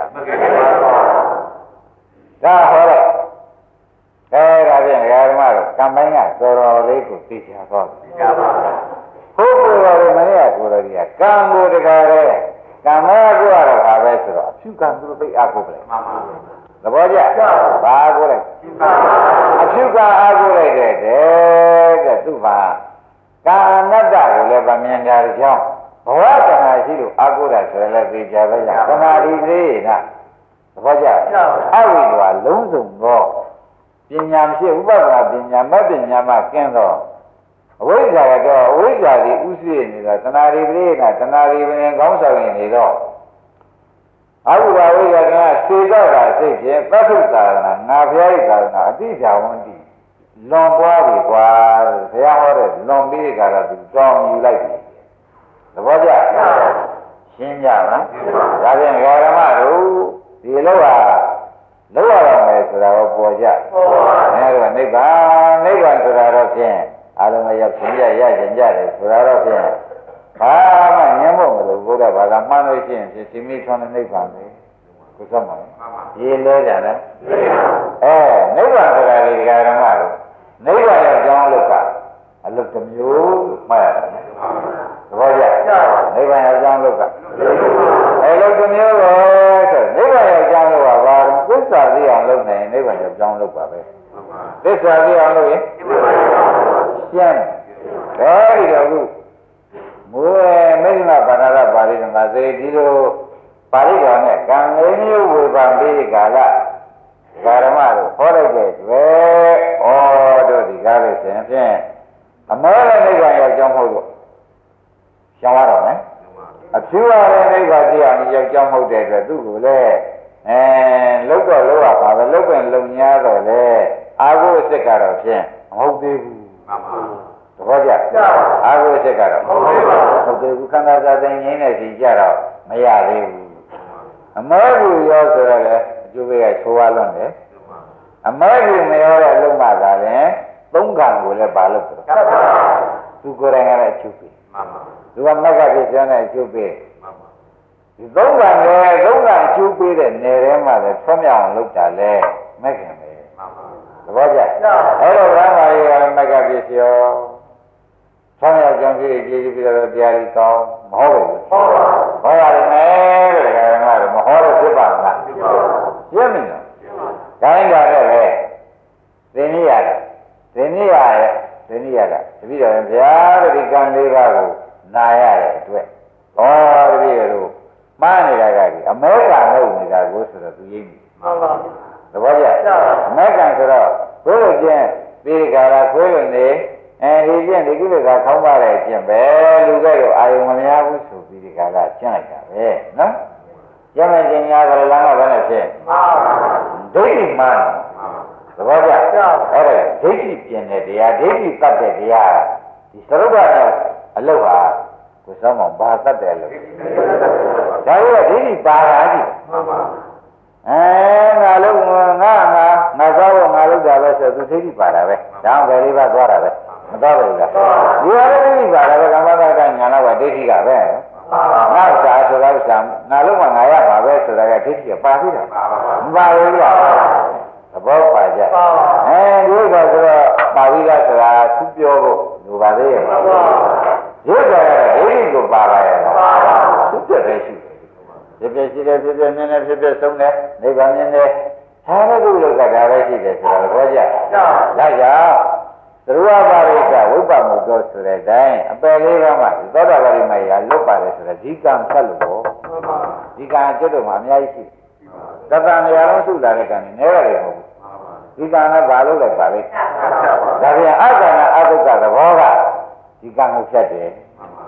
ဒါဟောလိုက်အဲဒါဖြင့်ဓမ္မတို့ကံပိုင်းကတော်တော်လေးကိုသိကြတော့သိကြပါလားဟုတ်ကိုယ်တော်မင်းရကိုယ်တော်ကြီးကံကိုတကားရဲကံမကိုရတော့ခါပဲဆိုတော့အဖြူကံသူတို့သိအကိုပဲမှန်ပါသဘောကျဘာကိုလိုက်အဖြူကံအားကိုလိုက်တဲ့တဲ့သူ့မှာကာနတ္တကိုလည်းဗမြင်ကြတဲ့ကြောင့်ဘဝတဏှာရှိလို့အာကိုတာဆိုရင်လည်းသိကြပဲကြောင့်တဏှာဒီသေးနာသဘောကျအဝိဒ္ဓဝါလုံးစုံသောပညာမရှိဥပဒနာပညာမပညာမှကျင်းသောအဝိဇ္ဇာကတော့အဝိဇ္ဇာကြီးဥသိနေတော့တဏှာဒီပရိနာတဏှာဒီပင်ကောင်းဆောင်နေတော့အဝိဇ္ဇာဝိဇ္ဇာကစေတော့တာစိတ်ဖြင့်သတ္ထုသာရဏငါဖျား၏သာရဏအတိဖြာဝန္တိလွန်သွားပြီကွာဘုရားဟောတဲ့လွန်ပြီးကြတော့သူတောင်းယူလိုက်ပြီသဘောကျရှင်းကြလားဒါဖြင့်ဓမ္မတို့ဒီလောကလောရအောင်မယ်ဆိုတာကိုပေါ်ကြအဲဒါနိဗ္ဗာန်နိဗ္ဗာန်ဆိုတာတော့ဖြင့်အလုံးမရောက်ရှင်ရရကျင်ကြတယ်ဆိုတာတော့ဖြင့်ဘာမှညှင်းဖို့မလိုဘုရားဘာသာမှန်းလို့ရှိရင်ဖြစ်စီမိထွန်းတဲ့နိဗ္ဗာန်ပဲကိုစမောဒီလဲကြတယ်အဲနိဗ္ဗာန်ဆိုတာဒီဓမ္မတို့နိဗ္ဗာန်ရဲ့အကြောင်းအလုပ်ကအလုပ်တစ်မျိုးမှတ်ရတယ်သဘောကျနိဗ္ဗာန်ရဲ့အကြောင်းအလုပ်ကအဲလုပ်တစ်မျိုးပဲဆိုနိဗ္ဗာန်ရဲ့အကြောင်းအလုပ်ကဘာလဲသစ္စာသိအောင်လုပ်နိုင်နိဗ္ဗာန်ရဲ့အကြောင်းအလုပ်ပါပဲသစ္စာသိအောင်လုပ်ရင်ရှင်းတယ်ဒီတော့ခုမိုးရဲ့မိစ္ဆာပါဏာရပါဠိတော်မှာသေဒီလိုပါဠိတော်နဲ့ကံလေးမျိုးဝေဖန်ပြီးကာလဓမ္မတို့ဟောလိုက်တဲ့တွေ့ဩတို့ဒီကားလို့ဆိုရင်ဖြင့်အမေလည်းနိဗ္ဗာန်ရောက်ကြောင်းမဟုတ်လို့ရှင်းရတော့မယ်အဖြူရတဲ့နိဗ္ဗာန်ကြည့်အောင်ရောက်ကြောင်းမဟုတ်တဲ့အတွက်သူ့ကိုလည်းအဲလောက်တော့လောက်ရပါပဲလောက်ပင်လုံညာတော့လေအာဟုအစ်စ်ကတော့ဖြင့်မဟုတ်သေးဘူးမှန်ပါသဘောကျအာဟုအစ်စ်ကတော့မဟုတ်သေးပါဘူးဟုတ်သေးဘူးခန္ဓာစာသိငင်းနေစီကြတော့မရသေးဘူးအမေဘူးရောဆိုတော့လေအကျိုးပေးကချိုးရလွန်းတယ်အမေဘူးမရောတဲ့လုံးမသာရင်သုံးကံကိုလည်းပါလို့ပြောသူကိုယ်တိုင်ကလည်းအကျိုးပေးမှန်ပါသူကမက်ကပြည့်စုံတဲ့အကျိုးပေးမှန်ပါဒီသုံးကံလည်းသုံးကံအကျိုးပေးတဲ့နယ်ထဲမှာလည်းဆွမြောက်အောင်လုပ်တာလဲမက်ခင်ပဲမှန်ပါသဘောကျအဲ့တော့ဘာမှရေကမက်ကပြည့်စုံဆွမြောက်ကြောင့်ပြည်ပြည်ပြီးတော့တရားကြီးကောင်းမဟုတ်ဘူးဟုတ်ပါဟောရတယ်မယ်တဲ့ဓမ္မတော့မဟောလို့ဖြစ်ပါမလားဖြစ်ပါဘူးရှင်းပြီနော်ဒါရင်ဒါလည်းပဲသင်္နိယကသင်္နိယရဲ့သင်္နိယကတပည့်တော်ဘုရားတတိကံလေးပါးကိုနာရတဲ့အတွက်ဟောတပည့်တော်မှားနေတာကဒီအမေကလုပ်နေတာကိုဆိုတော့သူရိပ်ပြီမှန်ပါသဘောကျအမေကဆိုတော့ဘုရားကျင့်ပြီးကြတာခွေးလို့နေအဲဒီကျင့်ဒီကိလေသာခေါင်းပါတဲ့အကျင့်ပဲလူကရောအာယုံမများဘူးဆိုပြီးဒီကလာကျင့်လိုက်တာပဲနော်ကျင့်မဲ့ကျင့်များကြလားကဘယ်နဲ့ဖြစ်မှန်ပါဒိဋ္ဌိမှန်သဘောကျအဲ့ဒါဒိဋ္ဌိပြင်တဲ့တရားဒိဋ္ဌိတတ်တဲ့တရားဒီသရုပ်ကတော့အလုတ်ဟာကိုစောင်းမောင်ဘာတတ်တယ်လို့ဒါရောဒိဋ္ဌိပါတာကြီးမှန်ပါအဲငါလုံးငါငါငါသွားဖို့ငါလုပ်တာပဲဆိုသူဒိဋ္ဌိပါတာပဲဒါဘယ်လေးပါသွားတာပဲမသွားဘူးလားဒီဟာလည်းဒိဋ္ဌိပါတာပဲကမ္မတာကညာတော့ဒိဋ္ဌိကပဲငါစာဆိုတော့စာငါလုံးမငါရပါပဲဆိုတာကဒိဋ္ဌိကပါသေးတာမပါဘူးလားသဘောပါကြအဲဒီကဆိုတော့ပါဠိကဆိုတာသူပြောဖို့လိုပါသေးရဲ့ရုပ်တော်ကတော့ဒိဋ္ဌိကိုပါပါရဲ့သူပြည့်ပဲရှိတယ်ပြည့်ပြည့်ရှိတယ်ပြည့်ပြည့်မြင်တယ်ပြည့်ပြည့်ဆုံးတယ်နိဗ္ဗာန်မြင်တယ်သာရကုလောကဒါပဲရှိတယ်ဆိုတော့သဘောကျဒါကြောင့်သရဝပါရိကဝိပ္ပမုတ်တော်ဆိုတဲ့အတိုင်းအပယ်လေးကမှသောတာပတိမယလွတ်ပါတယ်ဆိုတော့ဒီကံဖတ်လို့ပေါ့ဒီကံကျွတ်တော့မှအများကြီးရှိတတန်နေရာလုံးစုလာတဲ့ကံနေနေရတယ်မဟုတ်ဘူးဒီကံကဘာလို့လဲပါလဲဒါပြန်အက္ခဏအတုကသဘောကဒီကံကိုဖြတ်တယ်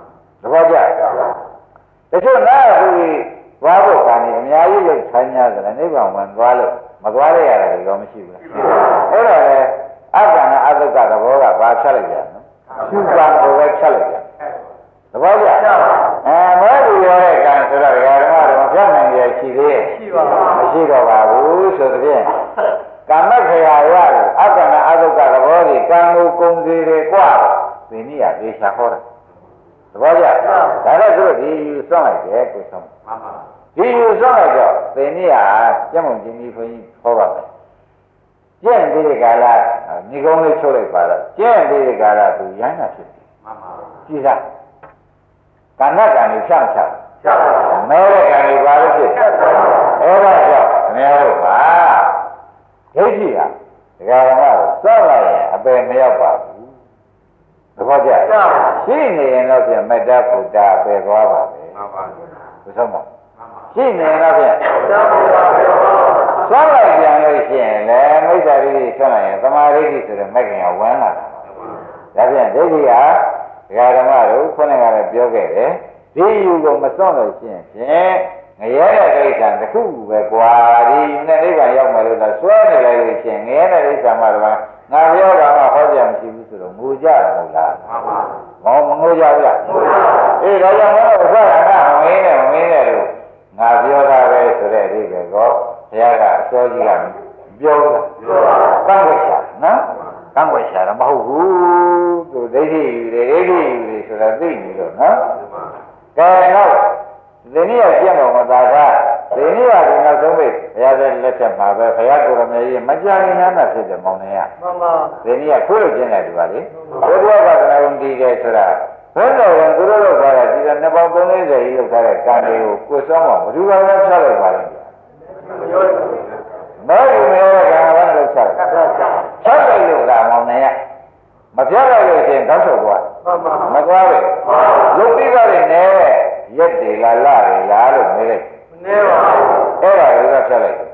သဘောကျတချို့နားဘူးသွားဖို့ကံနေအများကြီးလို့ထိုင်ညာဆိုတယ်နိဗ္ဗာန်ဝင်သွားလို့မသွားရရတာတော့မရှိဘူးအဲ့တော့လေအက္ခဏအသုက္ကသဘောကဘာဖြတ်လိုက်ကြနော်ရှုကံကိုပဲဖြတ်လိုက်ကြသဘောကျအဲမောဒီရောတဲ့ကံဆိုတော့ဓမ္မတော့ဖြတ်နိုင်ရရှိသေးရဲ့ရှိပါဘူးမရှိတော့ပါဘူးဆိုတဲ့ဖြင့်ကမ္မခရာရတယ်အက္ခဏအသုက္ကသဘောကြီးကံကိုကုံစီတယ်กว่าဒီနည်းကသေချာဟောတာသဘောကျဒါလည်းသူတို့ဒီယူဆွမ်းလိုက်တယ်ကိုဆုံးမှန်ပါဒီယူဆွမ်းလိုက်တော့ဒီနည်းကကျင့်မုံကျင်းကြီးခွန်ကြီးဟောပါမယ်ကျင့်ပြီးဒီကလာညီကုန်းလေးချုပ်လိုက်ပါတော့ကျင့်ပြီးဒီကလာသူရမ်းတာဖြစ်တယ်မှန်ပါကြည့်စားကဏ္ဍကံကိုဖြန့်ချဖြန့်မဲတဲ့ကံကိုပါလို့ဖြစ်အဲ့ဒါကြောင့်ခင်ဗျားတို့ကဒိဋ္ဌိဟာဒကာရမတို့စောက်လိုက်ရင်အပယ်မရောက်ပါဘူးသဘောကျရှိနေရင်တော့ပြန်မေတ္တာဘုဒ္ဓအပယ်သွားပါပဲမှန်ပါဘူးဘုဆုံးမရှိနေရင်တော့ပြန်စောက်လိုက်ပြန်လို့ရှိရင်လည်းမိစ္ဆာဒိဋ္ဌိဆွမ်းလိုက်ရင်သမာဓိဋ္ဌိဆိုတဲ့မဂ္ဂင်ကဝင်လာတာဒါပြန်ဒိဋ္ဌိဟာဒကာဓမ္မတို့ခုနကလည်းပြောခဲ့တယ်ဒီယူကိုမစွန့်လို့ရှိရင်ဖြင့်ငရဲတဲ့ဒိဋ္ဌံတစ်ခုပဲကွာဒီနဲ့နိဗ္ဗာန်ရောက်မယ်လို့သာစွဲနေလိုက်လို့ရှိရင်ငရဲတဲ့ဒိဋ္ဌံမှာတော့ငါပြောတာမှဟောကြမရှိဘူးဆိုတော့ငိုကြတယ်မဟုတ်လားမှန်ပါဘောမငိုကြဘူးလားငိုပါအေးဒါကြောင့်မလို့ဘုရားကမင်းနဲ့မင်းနဲ့လို့ငါပြောတာပဲဆိုတဲ့အိဗေကောဘုရားကအစောကြီးကပြောတာပြောပါကံဝေရှာနော်ကံဝေရှာတော့မဟုတ်ဘူးသူဒိဋ္ဌိယူတယ်ဒိဋ္ဌိယူတယ်ဆိုတာသိနေလို့နော်ကဲတော့ဒီနေ့ကကျင့်တော်မသာတာဒီနေ့ကဒီနောက်ဆုံးပဲဘုရားရဲ့လက်ချက်မှာပဲဘုရားကိုရမေကြီးမကြခင်နားဖြစ်တယ်မောင်နေရမှန်ပါဒီနေ့ကခွေးလို့ကျင့်တယ်ဒီပါလေဘုရားကကနာဝင်တည်တယ်ဆိုတာဘယ်လိုလဲသူတို့လောက်ထားတာဒီကနှစ်ပေါင်းသုံးလေးဆယ်ကြီးလောက်ထားတဲ့ကံတွေကိုကိုယ်ဆောင်အောင်ဘယ်သူကလည်းဖြတ်လိုက်ပါလဲမပြောဘူးမဲဘူးမဲကံကလည်းလောက်ချတယ်ဖြတ်လိုက်လို့ကမောင်နေရမပြတ်လိုက်လို့ရှိရင်တောက်ချုပ်သွားမသွားဘူးလုတ်ပြီးတော့နေရက်တွေကလာတွေလားလို့မေးလိုက်မနေပါဘူးအဲ့ဒါကဖြတ်လိုက်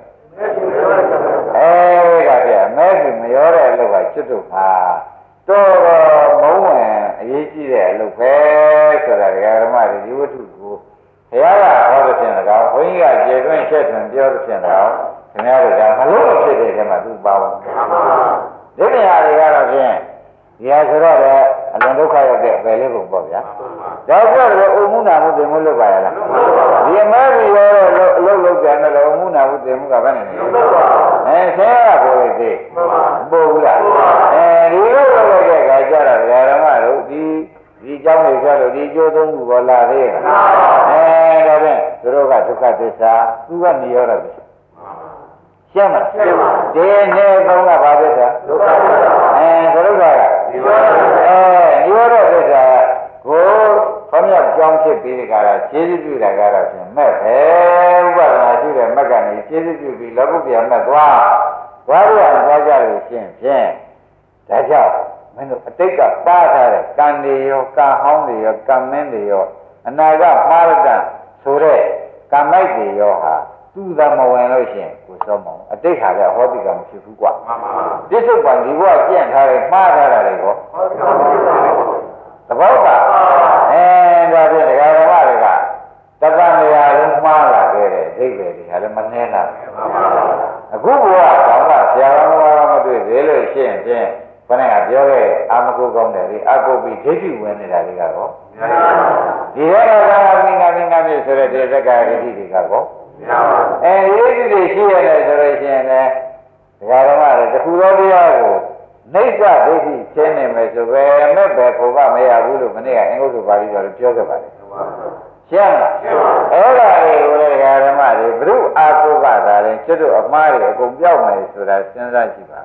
အဲဒါပြမဲပြီမရောတဲ့အလုပ်ကချွတ်တို့ပါတော်တော်မုံဝင်အရေးကြီးတဲ့အလုပ်ပဲဆိုတာဒကာဓမ္မတွေဒီဝတ္ထုကိုဘုရားကဟောတဲ့ဖြင့်၎င်းဘုန်းကြီးကကျေတွင်းချက်တွင်ပြောတဲ့ဖြင့်၎င်းခင်ဗျားတို့ကမလို့ဖြစ်တဲ့ထဲမှာသူပါဝင်ဒီနေရာတွေကတော့ဖြင့်ဒီဟာဆိုတော့လည်းအလွန်ဒုက္ခရောက်တဲ့အပယ်လေးပုံပေါ့ဗျာဒါကြောင့်လည်းအုံမှုနာမှုတင်မှုလုပ်ပါရလားဒီအမဲကြီးရောအလုပ်လုပ်ကြတယ်လို့အုံမှုနာမှုတင်မှုကဘယ်နဲ့လဲအဲဆဲရပေါ်လေသေးပို့ဘူးလားအဲဒီလိုလုပ်လိုက်တဲ့အခါကျတော့ဓမ္မတို့ဒီဒီเจ้าတွေဆိုလို့ဒီကျိုးသုံးခုပေါ်လာသေးတယ်အဲဒါဖြင့်သူတို့ကဒုက္ခသစ္စာသူကနေရောတော့ရှင်းမလားရှင်းပါဒီနေ့သုံးကဘာသစ္စာဒုက္ခသစ္စာအဲဒုက္ခကဒီရောအဲဒီရောသစ္စာကိုဘုရားကြောင်းဖြစ်ပြီးဒီကရာခြေစွပြုတာကတော့ဖြင့်မဲ့ပဲဥပဒနာရှိတဲ့မက်ကနေခြေစွပြုပြီးလောကုတ္တရာမဲ့သွားသွားရအောင်သွားကြလို့ရှင်းဖြင့်ဒါကြောင့်မင်းတို့အတိတ်ကပါထားတဲ့ကံတွေရောကံဟောင်းတွေရောကံမင်းတွေရောအနာကမှားရတဲ့ဆိုတဲ့ကံမိုက်တွေရောဟာသူ့သာမဝင်လို့ရှိရင်ကိုစောမောင်အတိတ်ဟာလည်းဟောတိကမရှိဘူးကွာမှန်ပါပြစ္ဆုတ်ပံဒီဘဝကြင့်ထားတယ်မှားထားတာတွေကိုသဘောပါအဲဒါဖြင့်ဒကာဓမ္မတွေကတပ္ပနေရာလုံးမှားလာခဲ့တဲ့အိဗယ်တွေဟာလည်းမနှဲလာအခုဘဝကောင်းတာဆရာတော်ကမတွေ့သေးလို့ရှိရင်ဖြင့်ခဏကပြောခဲ့အာမကုကောင်းတယ်ဒီအကုပိဒိဋ္ဌိဝင်နေတာတွေကတော့ဒီရကသာမိငါမိငါမြေဆိုတဲ့ဒီသက္ကာဒိဋ္ဌိတွေကတော့အဲဒီဒိဋ္ဌိတွေရှိရတယ်ဆိုလို့ရှိရင်လည်းဒကာဓမ္မတွေတခုသောတရားကိုနှိစ္စဒိဋ္ဌိချင်းနေမယ်ဆိုပဲမဲ့ပဲဖို့ကမရဘူးလို့မနေ့ကအင်္ဂုတ္တပါဠိတော်ပြောခဲ့ပါတယ်ရှင်းလားအဲ့ဒါတွေကိုလည်းဒကာဓမ္မတွေဘုရုအာကုကသာရင်ကျွတ်တို့အမှားတွေအကုန်ပြောက်မယ်ဆိုတာစဉ်းစားကြည့်ပါ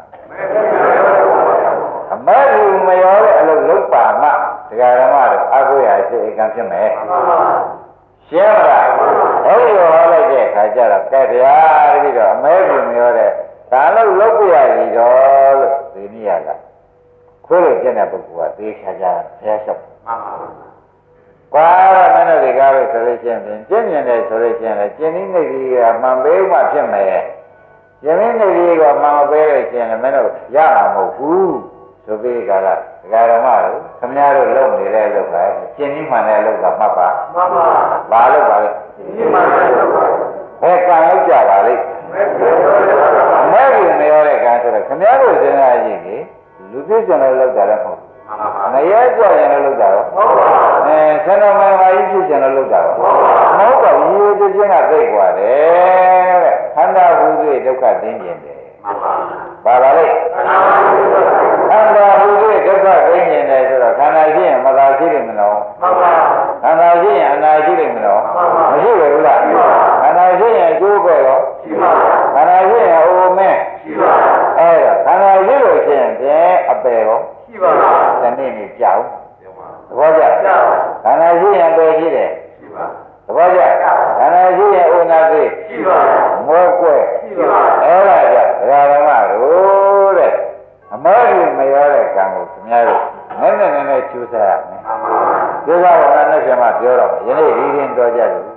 အမဲလူမရောတဲ့အလုပ်လုပ်ပါမှဒကာဓမ္မတွေအာကုရာရှိအကံဖြစ်မယ်ရှင်းလားအဲ့ဒီဟောလိုက်တဲ့အခါကျတော့ကဲဗျာတတိတော့အမဲလူမရောတဲ့ဒါလို့လုပ်ပြရစီတော့လို့ဒီနည်းရကခွေးလို့ကျင့်တဲ့ပုဂ္ဂိုလ်ကသေချာချာဖျားလျှောက်မှန်ပါဘူးကွာမင်းတို့ဒီကားလို့ဆိုလို့ရှိရင်ကျင့်မြင်တယ်ဆိုလို့ရှိရင်လည်းကျင့်နည်းနေကြီးကမှန်ပေးမှဖြစ်မယ်ကျင့်နည်းနေကြီးကမှန်ပေးလို့ရှိရင်လည်းမင်းတို့ရမှာမဟုတ်ဘူးဆိုပြီးကြတာဒကာတော်မတို့ခင်ဗျားတို့လုံနေတဲ့လုပ်ပဲရှင်းပြီးမှန်တဲ့လုပ်ကမှတ်ပါမှန်ပါဘာလုပ်ပါလဲရှင်းပြီးမှန်တဲ့လုပ်ပါဘယ်ကံရောက်ကြပါလိမ့်အမဲကြီးမရောတဲ့ကံဆိုတော့ခင်ဗျားတို့စဉ်းစားကြည့်လေလူသိကျင်လို့လုပ်တာလည်းမဟုတ်ဘူးငရဲကြောက်ရင်လည်းလုပ်တာရောမဟုတ်ပါဘူးအဲဆန္ဒမှန်ပါကြီးဖြစ်ကျင်လို့လုပ်တာရောမဟုတ်ပါဘူးမဟုတ်ပါဘူးရိုးရိုးချင်းကသိกว่าတယ်တဲ့ခန္ဓာဟူ၍ဒုက္ခသိမြင်တယ်မှန်ပါပါပါလေခန္ဓာဟူ၍ဒုက္ခသိမြင်တယ်ဆိုတော့ခန္ဓာရှိရင်မသာရှိတယ်မလို့မှန်ပါခန္ဓာရှိရင်အနာရှိတယ်မလို့မရှိဘူးလားခန္ဓာရှိရင်အကျိုးပဲရောရှိပါခန္ဓာရှိရင်အိုမင်းရှိပါအဲ့ဒါခန္ဓာရှိလို့ရှိရင်ဖြင့်အပယ်ရောရှိပါတနေ့နေ့ကြောက်သဘောကျခန္ဓာရှိရင်အပယ်ရှိတယ်ရှိပါသဘောကျခန္ဓာရှိရင်အိုနာသိရှိပါမွဲကွဲရှိပါအဲ့ဒါကြောင့်ဒကာဓမ္မတို့တဲ့အမဲကြီးမရောတဲ့ကံကိုခင်ဗျားတို့နည်းနည်းနည်းနည်းကျူးစားရမယ်ကျူးစားတော့လည်းနဲ့ပြန်မပြောတော့ယနေ့ဒီရင်တော်ကြတယ်